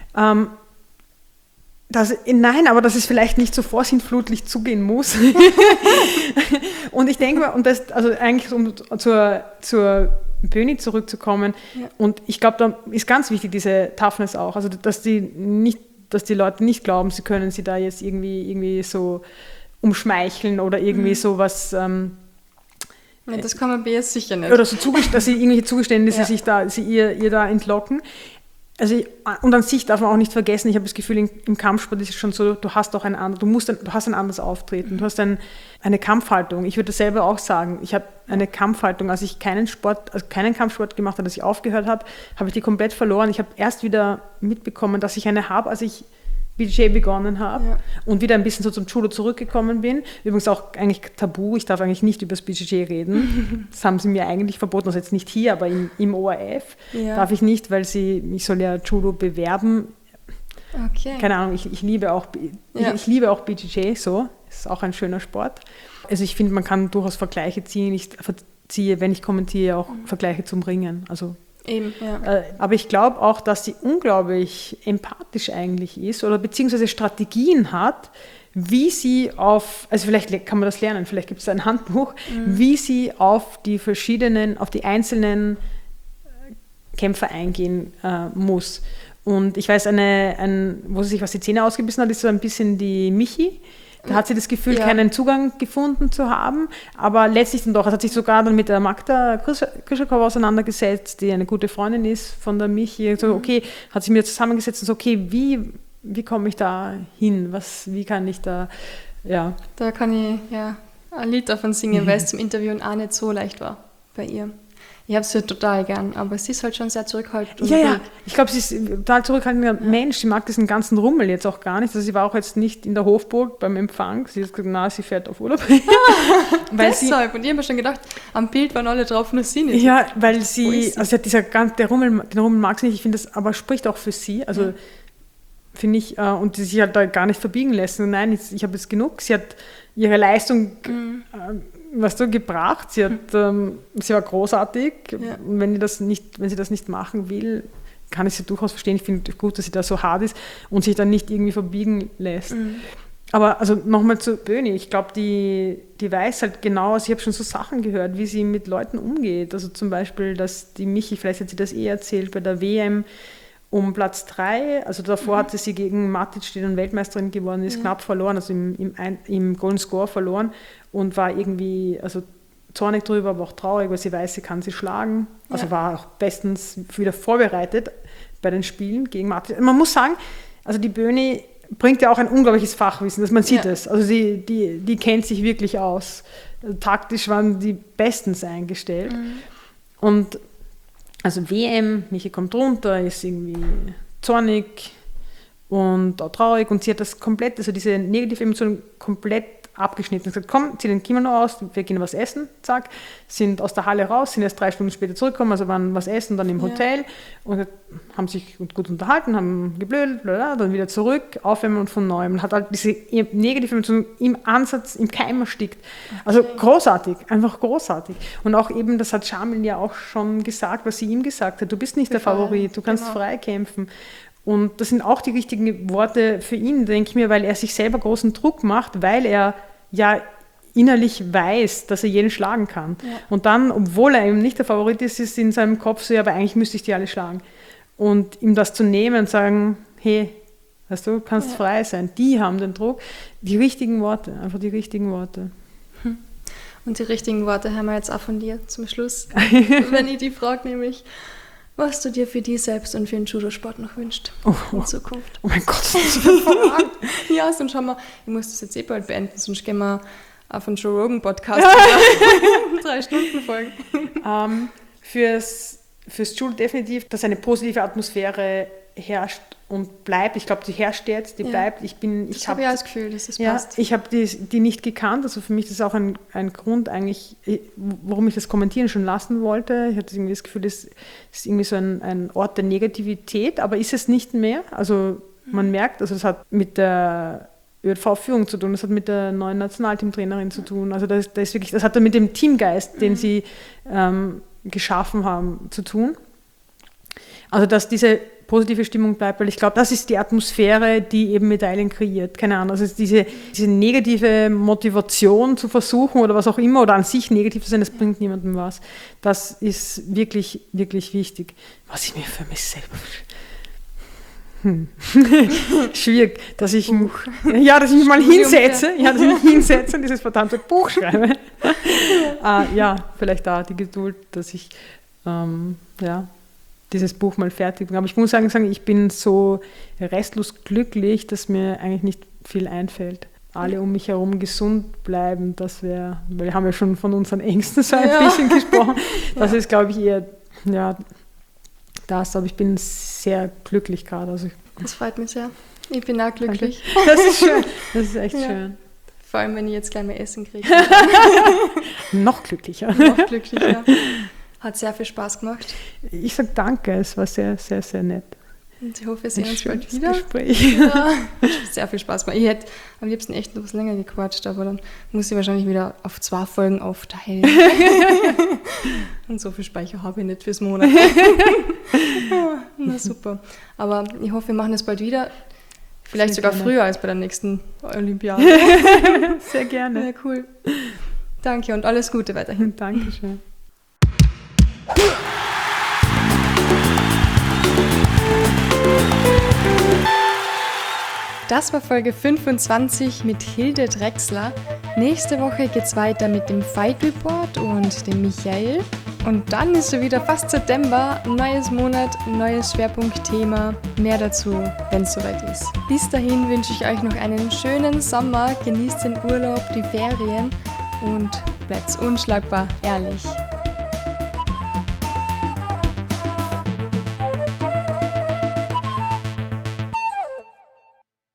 Nein, aber dass es vielleicht nicht so vorsintflutlich zugehen muss. Und ich denke mal, und das, also eigentlich um zur Böni zurückzukommen, und ich glaube, da ist ganz wichtig diese Toughness auch, also dass die Leute nicht glauben, sie können sie da jetzt irgendwie so umschmeicheln oder irgendwie sowas. Das kann man bei ihr sicher nicht. Oder so dass sie irgendwelche Zugeständnisse ihr da entlocken. Also und an sich darf man auch nicht vergessen, ich habe das Gefühl, im Kampfsport ist es schon so, du hast ein anderes Auftreten, du hast eine Kampfhaltung. Ich würde selber auch sagen, ich habe eine Kampfhaltung, als ich keinen Kampfsport gemacht habe, als ich aufgehört habe, habe ich die komplett verloren. Ich habe erst wieder mitbekommen, dass ich eine habe, als ich BJJ begonnen habe und wieder ein bisschen so zum Judo zurückgekommen bin. Übrigens auch eigentlich tabu, ich darf eigentlich nicht über das BJJ reden. Das haben sie mir eigentlich verboten, also jetzt nicht hier, aber im ORF darf ich nicht, weil ich soll ja Judo bewerben. Okay. Keine Ahnung, ich liebe auch BJJ, so, ist auch ein schöner Sport. Also ich finde, man kann durchaus Vergleiche ziehen. Ich ziehe, wenn ich kommentiere, auch Vergleiche zum Ringen, also eben, aber ich glaube auch, dass sie unglaublich empathisch eigentlich ist oder beziehungsweise Strategien hat, wie sie also vielleicht kann man das lernen, vielleicht gibt es ein Handbuch, wie sie auf die einzelnen Kämpfer eingehen muss. Und ich weiß, wo sie sich was die Zähne ausgebissen hat, ist so ein bisschen die Michi. Da hat sie das Gefühl, keinen Zugang gefunden zu haben, aber letztlich dann doch, es hat sich sogar dann mit der Magda Krischakova auseinandergesetzt, die eine gute Freundin ist von der Michi, so, okay, hat sich mit ihr zusammengesetzt und so, okay, wie komme ich da hin, wie kann ich da, ja. Da kann ich ein Lied davon singen, weil es zum Interviewen auch nicht so leicht war bei ihr. ich habe sie total gern, aber sie ist halt schon sehr zurückhaltend. Ja, ich glaube, sie ist ein total zurückhaltender Mensch. Sie mag diesen ganzen Rummel jetzt auch gar nicht. Also sie war auch jetzt nicht in der Hofburg beim Empfang. Sie hat gesagt, sie fährt auf Urlaub. Deshalb. Und ich habe mir schon gedacht, am Bild waren alle drauf, nur sie nicht. Ja, weil sie hat den Rummel mag sie nicht. Ich finde, das aber spricht auch für sie. Also finde ich, und die sich halt da gar nicht verbiegen lassen. Nein, ich habe jetzt genug. Sie hat ihre Leistung gebracht. Sie war großartig. Und wenn sie das nicht machen will, kann ich sie durchaus verstehen. Ich finde gut, dass sie da so hart ist und sich dann nicht irgendwie verbiegen lässt. Aber also nochmal zu Böni. Ich glaube, die weiß halt genau, also ich habe schon so Sachen gehört, wie sie mit Leuten umgeht. Also zum Beispiel, dass die Michi, vielleicht hat sie das erzählt, bei der WM um Platz 3, also davor hatte sie gegen Matic, die dann Weltmeisterin geworden ist, knapp verloren, also im Golden Score verloren und war irgendwie, also zornig drüber, aber auch traurig, weil sie weiß, sie kann sie schlagen. Also war auch bestens wieder vorbereitet bei den Spielen gegen Matic. Man muss sagen, also die Böni bringt ja auch ein unglaubliches Fachwissen, dass man sieht es. Also die kennt sich wirklich aus. Taktisch waren die bestens eingestellt. Und also WM, Michi kommt runter, ist irgendwie zornig und auch traurig und sie hat das komplett, also diese negative Emotion komplett abgeschnitten und gesagt, komm, zieh den Kimono aus, wir gehen was essen, zack, sind aus der Halle raus, sind erst 3 Stunden später zurückgekommen, also waren was essen, dann im Hotel und haben sich gut unterhalten, haben geblödelt, dann wieder zurück, aufwärmen und von Neuem. Und hat halt diese negative Emotion im Ansatz, im Keim erstickt. Also großartig, einfach großartig. Und auch eben, das hat Shamil ja auch schon gesagt, was sie ihm gesagt hat, du bist nicht der Favorit, du kannst frei kämpfen. Und das sind auch die richtigen Worte für ihn, denke ich mir, weil er sich selber großen Druck macht, weil er ja innerlich weiß, dass er jeden schlagen kann. Ja. Und dann, obwohl er eben nicht der Favorit ist, ist in seinem Kopf so, ja, aber eigentlich müsste ich die alle schlagen. Und ihm das zu nehmen und sagen, hey, weißt du kannst frei sein. Die haben den Druck. Die richtigen Worte, einfach die richtigen Worte. Und die richtigen Worte haben wir jetzt auch von dir zum Schluss. Wenn ich die frage, nämlich, was du dir für dich selbst und für den Judosport noch wünschst in Zukunft. Oh mein Gott, das ist so Fragen. Ja, sonst schauen wir, ich muss das jetzt bald beenden, sonst gehen wir auf einen Joe Rogan Podcast 3 Stunden folgen. Fürs Judo definitiv, dass eine positive Atmosphäre herrscht und bleibt. Ich glaube, die herrscht jetzt, die bleibt. Ich habe ja das Gefühl, dass es passt. Ich habe die nicht gekannt, also für mich ist das auch ein Grund eigentlich, warum ich das kommentieren schon lassen wollte. Ich hatte irgendwie das Gefühl, das ist irgendwie so ein Ort der Negativität, aber ist es nicht mehr. Also man merkt, also es hat mit der ÖV-Führung zu tun, das hat mit der neuen Nationalteamtrainerin zu tun. Also das ist wirklich, das hat dann mit dem Teamgeist, den sie geschaffen haben, zu tun. Also dass diese positive Stimmung bleibt, weil ich glaube, das ist die Atmosphäre, die eben Medaillen kreiert. Keine Ahnung, also diese negative Motivation zu versuchen oder was auch immer oder an sich negativ zu sein, das bringt niemandem was. Das ist wirklich, wirklich wichtig. Was ich mir für mich selber schwierig, dass ich mich mal hinsetze, und dieses verdammte Buch schreibe. Vielleicht da die Geduld, dass ich dieses Buch mal fertig bringe. Aber ich muss sagen, ich bin so restlos glücklich, dass mir eigentlich nicht viel einfällt. Alle um mich herum gesund bleiben, das wäre, weil wir haben ja schon von unseren Ängsten so ein bisschen gesprochen. Das ist, glaube ich, eher, aber ich bin sehr glücklich gerade. Also das freut mich sehr. Ich bin auch glücklich. Danke. Das ist schön. Das ist echt schön. Vor allem, wenn ich jetzt gleich mehr Essen kriege. Noch glücklicher. Hat sehr viel Spaß gemacht. Ich sage danke, es war sehr, sehr, sehr nett. Und ich hoffe, wir sehen uns bald wieder. Gespräch. Ja, sehr viel Spaß gemacht. Ich hätte am liebsten echt noch was länger gequatscht, aber dann muss ich wahrscheinlich wieder auf 2 Folgen aufteilen. Und so viel Speicher habe ich nicht fürs Monat. Na super. Aber ich hoffe, wir machen das bald wieder. Vielleicht sogar früher als bei der nächsten Olympiade. Sehr gerne. Ja, cool. Danke und alles Gute weiterhin. Dankeschön. Das war Folge 25 mit Hilde Drechsler. Nächste Woche geht's weiter mit dem Fight Report und dem Michael. Und dann ist schon wieder fast September, neues Monat, neues Schwerpunktthema. Mehr dazu, wenn es soweit ist. Bis dahin wünsche ich euch noch einen schönen Sommer, genießt den Urlaub, die Ferien und bleibt unschlagbar ehrlich.